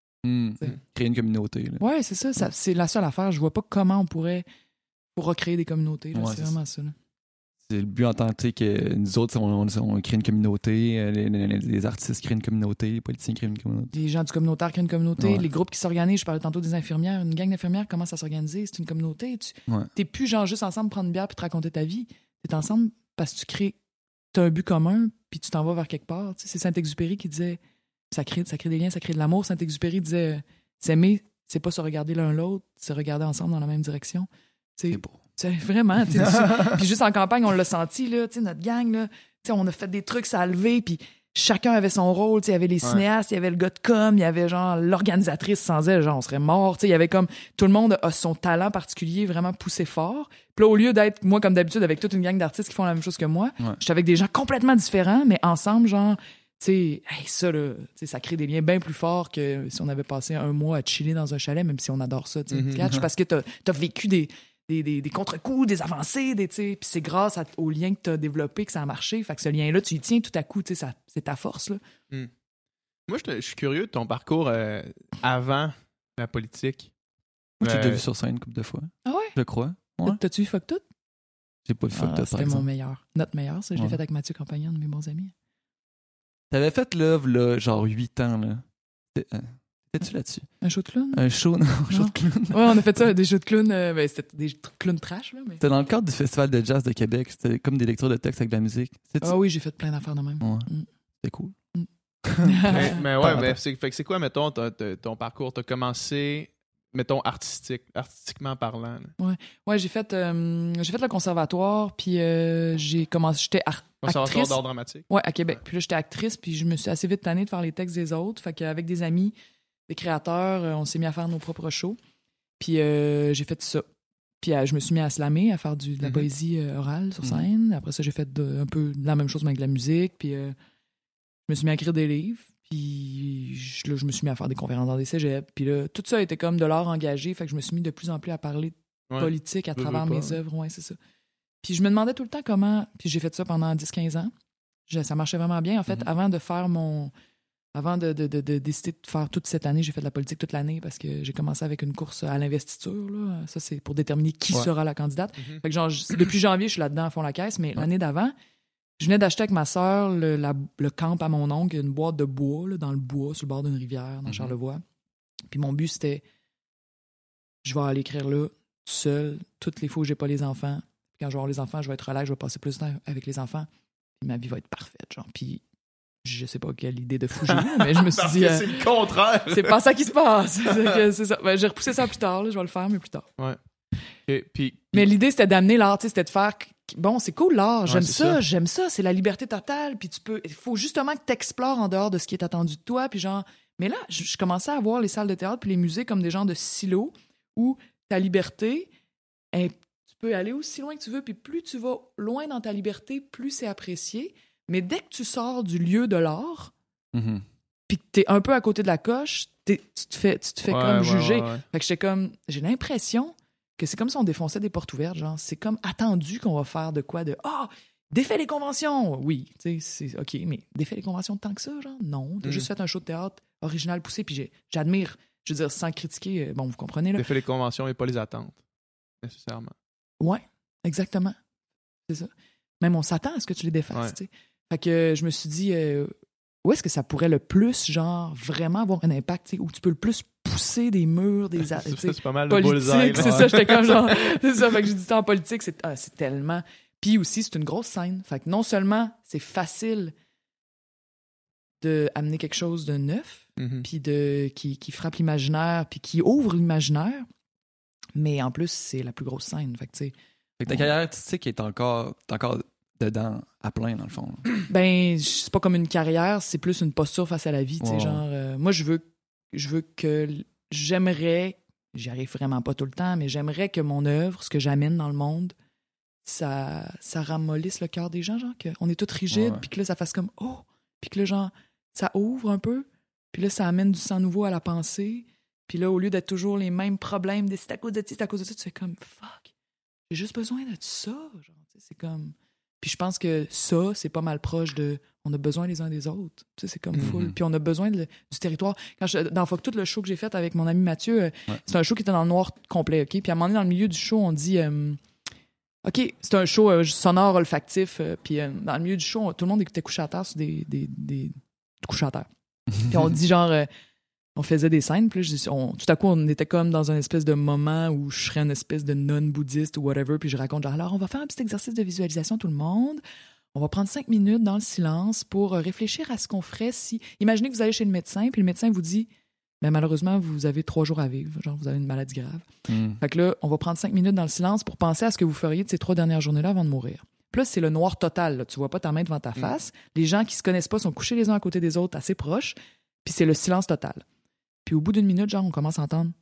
Créer une communauté, là. Ouais, c'est ça, c'est la seule affaire. Je vois pas comment on pourrait recréer des communautés, là. Ouais, c'est c'est vraiment ça, là. C'est le but en tant que nous autres, on crée une communauté, les artistes créent une communauté, les politiciens créent une communauté. Les gens du communautaire créent une communauté, Ouais. les groupes qui s'organisent, je parlais tantôt des infirmières, une gang d'infirmières commence à s'organiser, c'est une communauté. Ouais. T'es plus genre juste ensemble prendre une bière puis te raconter ta vie. T'es ensemble parce que t'as un but commun puis tu t'en vas vers quelque part. Tu sais, c'est Saint-Exupéry qui disait ça crée des liens, ça crée de l'amour. Saint-Exupéry disait s'aimer, c'est pas se regarder l'un l'autre, c'est regarder ensemble dans la même direction. Tu sais, C'est beau. tu sais, vraiment. Tu sais, puis juste en campagne, on l'a senti, là, tu sais, notre gang, là, tu sais, on a fait des trucs, ça a levé, puis chacun avait son rôle. Tu sais, il y avait les cinéastes, il y avait le gars de com, il y avait genre l'organisatrice. Sans elle, genre, on serait mort. Tu sais, il y avait comme tout le monde a son talent particulier vraiment poussé fort. Puis là, au lieu d'être, moi, comme d'habitude, avec toute une gang d'artistes qui font la même chose que moi, j'étais avec des gens complètement différents, mais ensemble, genre, tu sais, hey, ça, là, tu sais, ça crée des liens bien plus forts que si on avait passé un mois à chiller dans un chalet, même si on adore ça, tu sais. Tu catches, parce que t'as vécu des contre-coups, des avancées, tu sais, puis c'est grâce au lien que tu as développé que ça a marché. Fait que ce lien-là, tu y tiens tout à coup, tu sais, c'est ta force, là. Moi, je suis curieux de ton parcours avant la politique. Moi, j'ai déjà vu sur scène une couple de fois. Ah ouais? Je crois. Ouais. T'as-tu vu Fuck Tout? J'ai pas vu Fuck Tout, par c'était mon exemple. meilleur. Notre meilleur, ça. Je l'ai Ouais. fait avec Mathieu Campagnon, de mes bons amis. T'avais fait l'œuvre, là, genre 8 ans, là. T'étais-tu là-dessus? Un show de clown? Un show, non, un show de clown. Ouais, on a fait ça, des shows de clown. Ben, c'était des clowns trash, là. Mais... C'était dans le cadre du Festival de jazz de Québec. C'était comme des lectures de textes avec de la musique. Ah oui, j'ai fait plein d'affaires de même. Ouais. Mm. C'était cool. mais ouais, mais fait que c'est quoi, mettons, ton parcours? T'as commencé, mettons, artistiquement parlant. Là. Ouais, j'ai fait le conservatoire, puis j'ai commencé, j'étais Conservatoire actrice. d'art dramatique? Ouais, à Québec. Puis là, j'étais actrice, puis je me suis assez vite tannée de faire les textes des autres. Fait qu'avec des amis, des créateurs, on s'est mis à faire nos propres shows. Puis j'ai fait ça. Puis je me suis mis à slammer, à faire de la poésie orale sur scène. Après ça, j'ai fait un peu la même chose, mais avec de la musique. Puis je me suis mis à écrire des livres. Puis là, je me suis mis à faire des conférences dans des cégeps. Puis là, tout ça était comme de l'art engagé. Fait que je me suis mis de plus en plus à parler de politique à travers mes œuvres. Ouais, c'est ça. Puis je me demandais tout le temps comment... Puis j'ai fait ça pendant 10-15 ans. Ça marchait vraiment bien. En fait, avant de faire Avant de décider de faire toute cette année, j'ai fait de la politique toute l'année parce que j'ai commencé avec une course à l'investiture. Là. Ça, c'est pour déterminer qui sera la candidate. Fait que genre, depuis janvier, je suis là-dedans à fond la caisse, mais l'année d'avant, je venais d'acheter avec ma sœur le camp à mon oncle, une boîte de bois, là, dans le bois, sur le bord d'une rivière, dans Charlevoix. Puis mon but, c'était je vais aller écrire là, tout seul, toutes les fois où j'ai pas les enfants. Puis quand je vais avoir les enfants, je vais être relax, je vais passer plus de temps avec les enfants. Puis ma vie va être parfaite, genre. Puis je sais pas quelle idée de fou j'ai eue, mais je me suis dit... c'est le contraire! C'est pas ça qui se passe! C'est ça. Ben, j'ai repoussé ça plus tard, là, je vais le faire, mais plus tard. Ouais. Puis... Mais l'idée, c'était d'amener l'art, c'était de faire... Bon, c'est cool l'art, Ouais, j'aime ça, c'est la liberté totale, puis il faut justement que tu explores en dehors de ce qui est attendu de toi, puis genre... Mais là, je commençais à voir les salles de théâtre puis les musées comme des genres de silos où ta liberté, tu peux aller aussi loin que tu veux, puis plus tu vas loin dans ta liberté, plus c'est apprécié. Mais dès que tu sors du lieu de l'art, puis que t'es un peu à côté de la coche, tu te fais comme juger. Fait que j'ai l'impression que c'est comme si on défonçait des portes ouvertes, genre, c'est comme attendu qu'on va faire de quoi, défait les conventions! Oui, tu sais, c'est OK, mais défait les conventions tant que ça, genre? Non, t'as juste fait un show de théâtre original poussé, puis j'admire, je veux dire, sans critiquer, bon, vous comprenez, là. Défait les conventions et pas les attentes, nécessairement. Ouais, exactement. C'est ça. Même on s'attend à ce que tu les défasses, tu sais. Fait que je me suis dit, où est-ce que ça pourrait le plus, genre, vraiment avoir un impact, où tu peux le plus pousser des murs, c'est pas mal de politique, c'est ça, j'étais comme genre, c'est ça, fait que j'ai dit ça en politique, c'est tellement... Puis aussi, c'est une grosse scène, fait que non seulement c'est facile d'amener quelque chose de neuf, puis qui frappe l'imaginaire, puis qui ouvre l'imaginaire, mais en plus, c'est la plus grosse scène, fait que tu sais... Fait que ta carrière artistique est encore dedans à plein, dans le fond. Ben, c'est pas comme une carrière, c'est plus une posture face à la vie, tu sais, genre... moi, je veux que... J'aimerais... J'y arrive vraiment pas tout le temps, mais j'aimerais que mon œuvre, ce que j'amène dans le monde, ça ramollisse le cœur des gens, genre, qu'on est tous rigides, puis que là, ça fasse comme « Oh! » Puis que là, genre, ça ouvre un peu, puis là, ça amène du sang nouveau à la pensée, puis là, au lieu d'être toujours les mêmes problèmes de « c'est à cause de ça, c'est à cause de ça », tu fais comme « Fuck! » J'ai juste besoin de ça, genre, c'est comme... Puis je pense que ça, c'est pas mal proche de... On a besoin les uns des autres, tu sais, c'est comme full. Puis on a besoin du territoire. Dans Fuck tout, le show que j'ai fait avec mon ami Mathieu, c'est un show qui était dans le noir complet, OK? Puis à un moment donné, dans le milieu du show, on dit... OK, c'est un show sonore olfactif, puis dans le milieu du show, tout le monde était couché à terre sur des couchés à terre. Puis on dit genre... on faisait des scènes, puis tout à coup, on était comme dans un espèce de moment où je serais une espèce de nonne bouddhiste ou whatever, puis je raconte genre, alors on va faire un petit exercice de visualisation tout le monde, on va prendre 5 minutes dans le silence pour réfléchir à ce qu'on ferait si... Imaginez que vous allez chez le médecin, puis le médecin vous dit, ben malheureusement, vous avez 3 jours à vivre, genre vous avez une maladie grave. Fait que là, on va prendre 5 minutes dans le silence pour penser à ce que vous feriez de ces 3 dernières journées-là avant de mourir. Puis là, c'est le noir total, là. Tu vois pas ta main devant ta face, les gens qui se connaissent pas sont couchés les uns à côté des autres, assez proches, puis c'est le silence total. Puis au bout d'une minute, genre, on commence à entendre.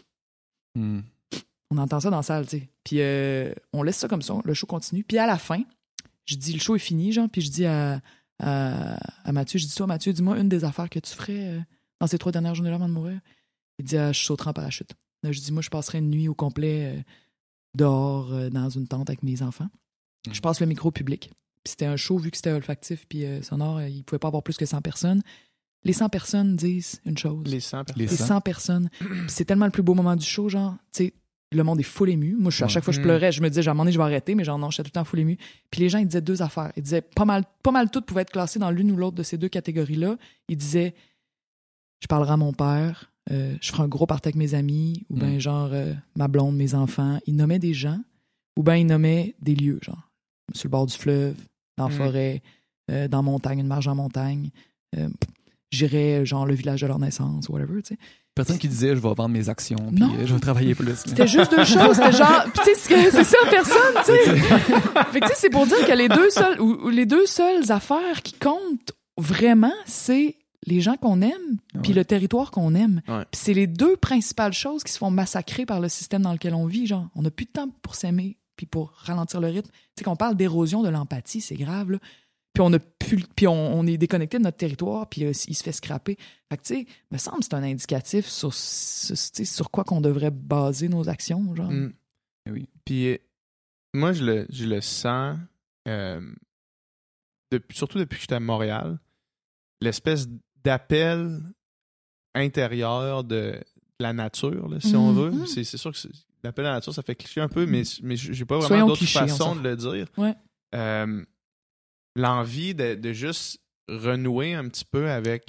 On entend ça dans la salle, tu sais. Puis on laisse ça comme ça, le show continue. Puis à la fin, je dis, le show est fini, genre, puis je dis à Mathieu, je dis ça, Mathieu, dis-moi une des affaires que tu ferais dans ces 3 dernières journées-là avant de mourir. Il dit, je sauterai en parachute. Là, je dis, moi, je passerai une nuit au complet dehors, dans une tente avec mes enfants. Je passe le micro au public. Puis c'était un show, vu que c'était olfactif, puis sonore, il pouvait pas avoir plus que 100 personnes. Les 100 personnes disent une chose. Les 100 personnes. Les 100 personnes. C'est tellement le plus beau moment du show, genre, tu sais, le monde est full ému. Moi, à chaque fois que je pleurais, je me disais, à un moment donné, je vais arrêter, mais genre, non, j'étais tout le temps full ému. Puis les gens, ils disaient 2 affaires. Ils disaient, pas mal toutes pouvaient être classées dans l'une ou l'autre de ces 2 catégories-là. Ils disaient, je parlerai à mon père, je ferai un gros party avec mes amis, ou bien genre, ma blonde, mes enfants. Ils nommaient des gens, ou bien ils nommaient des lieux, genre, sur le bord du fleuve, dans la forêt, dans la montagne, une marge en montagne. j'irais genre le village de leur naissance, whatever, tu sais. Personne qui disait je vais vendre mes actions puis Non. je vais travailler plus. C'était juste deux choses. C'était genre, tu sais, c'est ça, personne, tu sais. Fait que tu sais, c'est pour dire que les deux seules affaires qui comptent vraiment, c'est les gens qu'on aime puis le territoire qu'on aime. Ouais. Puis c'est les deux principales choses qui se font massacrer par le système dans lequel on vit. Genre, on n'a plus de temps pour s'aimer puis pour ralentir le rythme. Tu sais, qu'on parle d'érosion de l'empathie, c'est grave, là. Puis on est déconnecté de notre territoire, puis il se fait scraper. Fait que, tu sais, me semble que c'est un indicatif sur quoi qu'on devrait baser nos actions, genre. Oui. Puis moi, je le sens, surtout depuis que j'étais à Montréal, l'espèce d'appel intérieur de la nature, là, si on veut. C'est sûr que l'appel à la nature, ça fait cliché un peu, mais j'ai pas vraiment Soyons d'autre clichés, façon de le dire. Ouais. L'envie de juste renouer un petit peu avec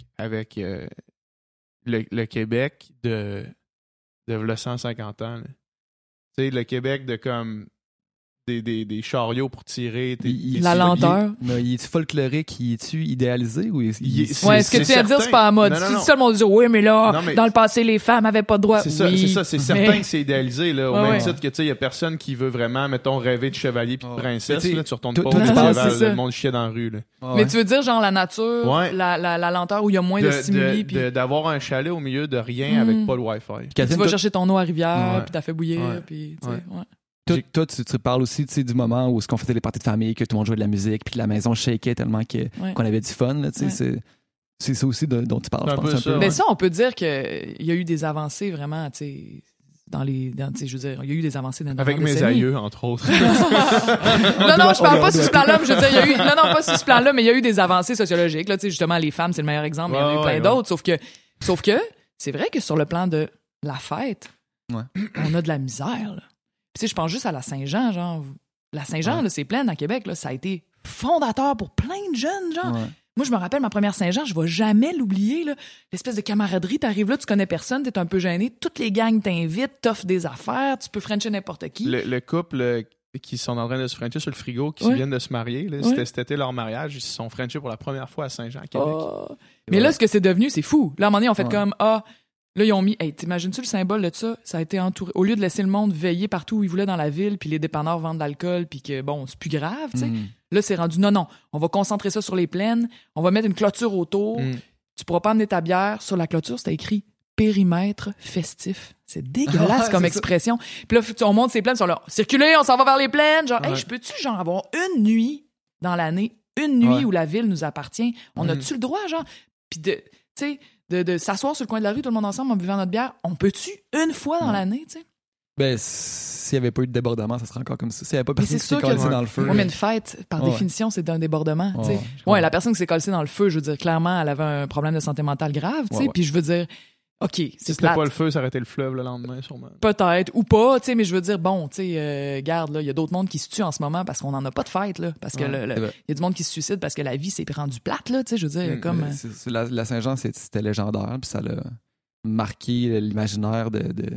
le Québec de 150 ans. Tu sais, le Québec de comme des chariots pour tirer. La lenteur. Il est-tu folklorique? Il est-tu idéalisé? Ou Ouais, ce que tu viens de dire, c'est pas à mode. Non, C'est ça, le monde dit, oui, mais là, non, mais dans le passé, les femmes avaient pas de droit. C'est ça, c'est certain que c'est idéalisé, là, au même titre que, tu sais, il y a personne qui veut vraiment, mettons, rêver de chevalier puis de princesse, là, tu retournes pas au médiéval, le monde chiait dans la rue, là. Mais tu veux dire, genre, la nature, la lenteur où il y a moins de stimuli. D'avoir un chalet au milieu de rien avec pas le Wi-Fi. Tu vas chercher ton eau à rivière, puis t'as fait bouillir, puis, tu sais, Toi, tu parles aussi du moment où on faisait les parties de famille, que tout le monde jouait de la musique, puis que la maison shakeait tellement qu'on avait du fun. Là, c'est ça aussi dont tu parles, je pense. Mais ça, on peut dire qu'il y a eu des avancées vraiment, tu sais, je veux dire, il y a eu des avancées dans avec mes aïeux, entre autres. non, je parle pas sur ce plan-là, mais je veux dire, il y a eu, non, pas sur ce plan-là, mais il y a eu des avancées sociologiques. Là, tu sais, justement, les femmes, c'est le meilleur exemple, mais il y en a eu plein d'autres. Sauf que, c'est vrai que sur le plan de la fête, on a de la misère, là. Tu sais, je pense juste à la Saint-Jean, genre. La Saint-Jean, là, c'est plein à Québec, là. Ça a été fondateur pour plein de jeunes, genre. Ouais. Moi, je me rappelle ma première Saint-Jean, je vais jamais l'oublier, là. L'espèce de camaraderie, t'arrives là, tu connais personne, t'es un peu gêné. Toutes les gangs t'invitent, t'offrent des affaires, tu peux frencher n'importe qui. Le couple qui sont en train de se frencher sur le frigo, qui viennent de se marier, là, c'était été leur mariage, ils se sont frenchés pour la première fois à Saint-Jean, à Québec. Mais là, ce que c'est devenu, c'est fou. Là, à un moment donné, on fait comme, là, ils ont mis... Hey, t'imagines-tu le symbole de ça? Ça a été entouré... Au lieu de laisser le monde veiller partout où il voulait dans la ville, puis les dépanneurs vendent de l'alcool, puis que, bon, c'est plus grave, tu sais. Là, c'est rendu, non, on va concentrer ça sur les plaines, on va mettre une clôture autour, tu pourras pas amener ta bière. Sur la clôture, c'était écrit « périmètre festif ». C'est dégueulasse comme expression. Puis là, on monte ces plaines, sur là, circuler, on s'en va vers les plaines. Genre, hey, je peux-tu, genre, avoir une nuit dans l'année, une nuit où la ville nous appartient? On a-tu le droit, genre? Puis tu sais... De s'asseoir sur le coin de la rue, tout le monde ensemble, en buvant notre bière, on peut-tu une fois dans l'année, tu sais? Ben, s'il n'y avait pas eu de débordement, ça serait encore comme ça. S'il n'y avait pas personne qui s'est collé dans le feu. Oui, mais une fête, par définition, c'est un débordement, tu sais. Ouais, la personne qui s'est collée dans le feu, je veux dire, clairement, elle avait un problème de santé mentale grave, tu sais. Puis je veux dire, OK, c'est si c'était pas le feu, ça aurait été le fleuve le lendemain, sûrement. Peut-être, ou pas, tu sais, mais je veux dire, bon, tu sais, garde, là, il y a d'autres mondes qui se tuent en ce moment parce qu'on n'en a pas de fête, là. Parce que il y a du monde qui se suicide parce que la vie s'est rendue plate, là, tu sais, je veux dire, comme... La Saint-Jean, c'était légendaire, puis ça l'a marqué l'imaginaire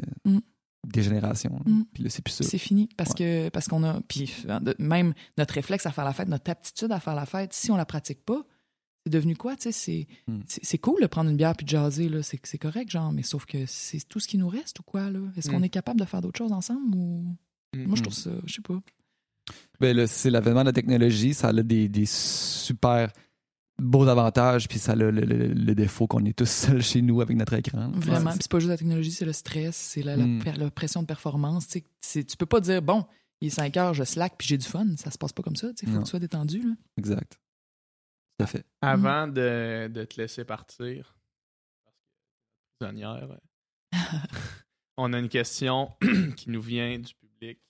des générations. Puis là, c'est plus ça. C'est fini, parce qu'on a... Puis même notre réflexe à faire la fête, notre aptitude à faire la fête, si on la pratique pas, c'est devenu quoi, tu sais, c'est cool de prendre une bière puis de jaser, là, c'est correct, genre, mais sauf que c'est tout ce qui nous reste ou quoi, là? Est-ce qu'on est capable de faire d'autres choses ensemble ou... Moi, je trouve ça, je sais pas. Ben là, c'est l'avènement de la technologie, ça a des super beaux avantages, puis ça a le défaut qu'on est tous seuls chez nous avec notre écran. Là. Vraiment, puis c'est pas juste la technologie, c'est le stress, c'est la pression de performance, tu sais, tu peux pas dire, bon, il est 5 heures, je slack puis j'ai du fun, ça se passe pas comme ça, tu sais, faut que tu sois détendu, là. Exact. Tout à fait. Avant de te laisser partir, parce que prisonnière, on a une question qui nous vient du public.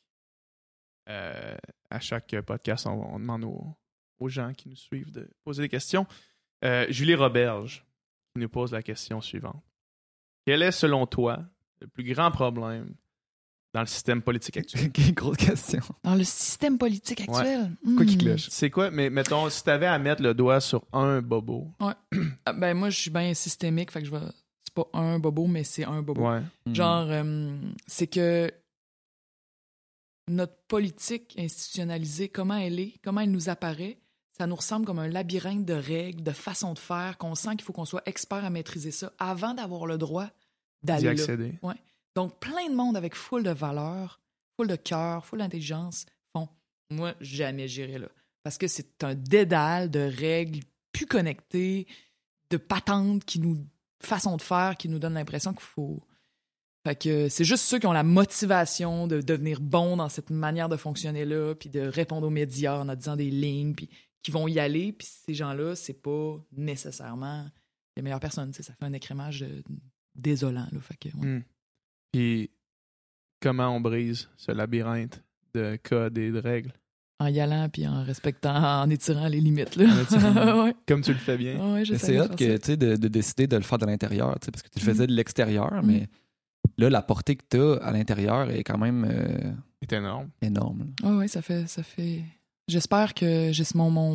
À chaque podcast, on demande aux gens qui nous suivent de poser des questions. Julie Roberge qui nous pose la question suivante. Quel est, selon toi, le plus grand problème dans le système politique actuel? Grosse question. Dans le système politique actuel? Ouais. Quoi qui cloche? C'est quoi? Mais mettons, si t'avais à mettre le doigt sur un bobo. Ouais. Ben moi, je suis bien systémique, fait que c'est pas un bobo, mais c'est un bobo. Ouais. Genre, c'est que notre politique institutionnalisée, comment elle nous apparaît, ça nous ressemble comme un labyrinthe de règles, de façons de faire, qu'on sent qu'il faut qu'on soit expert à maîtriser ça avant d'avoir le droit d'aller D'y là. accéder. Ouais. Donc, plein de monde avec full de valeur, full de cœur, full d'intelligence font « Moi, jamais j'irai là. » Parce que c'est un dédale de règles plus connectées, de patentes façons de faire qui nous donnent l'impression qu'il faut... Fait que c'est juste ceux qui ont la motivation de devenir bons dans cette manière de fonctionner-là, puis de répondre aux médias en disant des lignes, puis qui vont y aller. Puis ces gens-là, c'est pas nécessairement les meilleures personnes. Ça fait un écrémage désolant. Là, fait que, ouais. Puis comment on brise ce labyrinthe de codes et de règles? En y allant, puis en respectant, en étirant les limites. Là. Ouais. Comme tu le fais bien. Ouais, C'est hot que, tu sais, de décider de le faire de l'intérieur, tu sais, parce que tu le faisais de l'extérieur, mais là, la portée que tu as à l'intérieur est quand même C'est énorme. énorme. Oui, ça fait... J'espère que je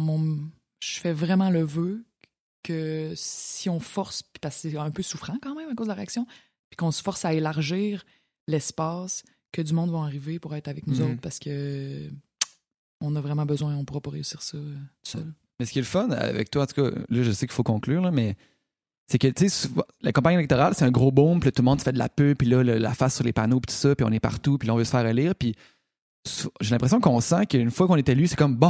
fais vraiment le vœu que si on force, parce que c'est un peu souffrant quand même à cause de la réaction, puis qu'on se force à élargir l'espace, que du monde va arriver pour être avec nous autres, parce que on a vraiment besoin, on ne pourra pas réussir ça tout seul. Mais ce qui est le fun avec toi, en tout cas, là, je sais qu'il faut conclure, là, mais c'est que, tu sais, la campagne électorale, c'est un gros boom, puis là, tout le monde se fait de la pub, puis là, la face sur les panneaux, puis tout ça, puis on est partout, puis là, on veut se faire élire, puis j'ai l'impression qu'on sent qu'une fois qu'on est élu, c'est comme, bon,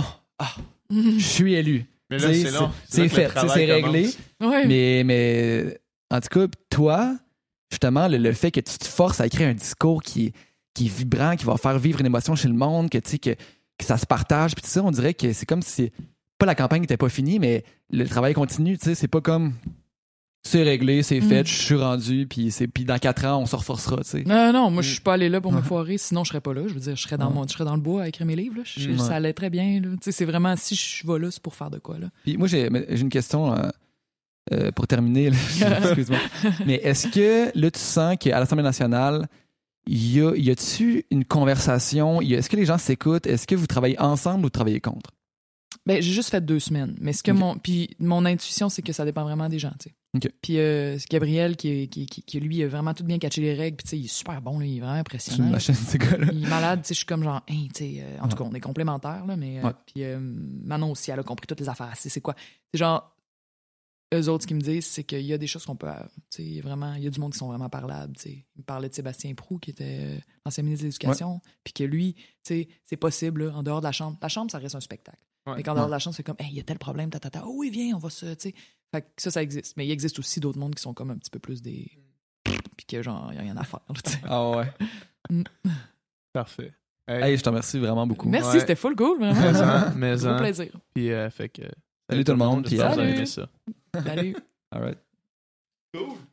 je suis élu. Mais là, c'est long. C'est fait, c'est réglé. Ouais. Mais en tout cas, toi, justement, le fait que tu te forces à écrire un discours qui est vibrant, qui va faire vivre une émotion chez le monde, que ça se partage, puis tout ça, on dirait que c'est comme si pas la campagne n'était pas finie, mais le travail continue, tu sais, c'est pas comme c'est réglé, c'est fait, je suis rendu, puis dans 4 ans, on se reforcera, tu sais. Non, moi, je suis pas allé là pour me foirer, sinon je serais pas là. Je veux dire, je serais dans le bois à écrire mes livres. Là. Ça allait très bien. Tu sais, c'est vraiment, si je vais là, c'est pour faire de quoi, là. Puis moi, j'ai une question pour terminer, là. Excuse-moi. Mais est-ce que, là, tu sens qu'à l'Assemblée nationale, y a-tu une conversation? Est-ce que les gens s'écoutent? Est-ce que vous travaillez ensemble ou vous travaillez contre? Ben, j'ai juste fait 2 semaines. Mais mon intuition, c'est que ça dépend vraiment des gens, tu sais. Okay. Puis Gabriel, qui lui a vraiment tout bien catché les règles, puis tu sais, il est super bon, là, il est vraiment impressionnant. C'est une machine, ces gars-là. Il est malade, tu sais, je suis comme genre, hey, tu sais, en tout cas, on est complémentaires, là, mais. Puis Manon aussi, elle a compris toutes les affaires. C'est quoi? C'est genre, eux autres, ce qu'ils me disent, c'est qu'il y a des choses qu'on peut. Tu sais, vraiment, il y a du monde qui sont vraiment parlables, tu sais. Il me parlait de Sébastien Proulx, qui était l'ancien ministre de l'Éducation, puis que lui, tu sais, c'est possible, là, en dehors de la chambre. La chambre, ça reste un spectacle. Ouais. Mais quand en dehors de la chambre, c'est comme, hey, il y a tel problème, oh oui, viens, on va se. Tu sais. Fait que ça existe. Mais il existe aussi d'autres mondes qui sont comme un petit peu plus des. Puis que genre, il n'y a rien à faire. Là, ah ouais. Parfait. Hey, je te remercie vraiment beaucoup. Merci, c'était full cool, vraiment. Mais gros plaisir. Puis, fait que. Salut tout le monde. Salut. Salut. Vous avez aimé ça. Salut. All right. Cool.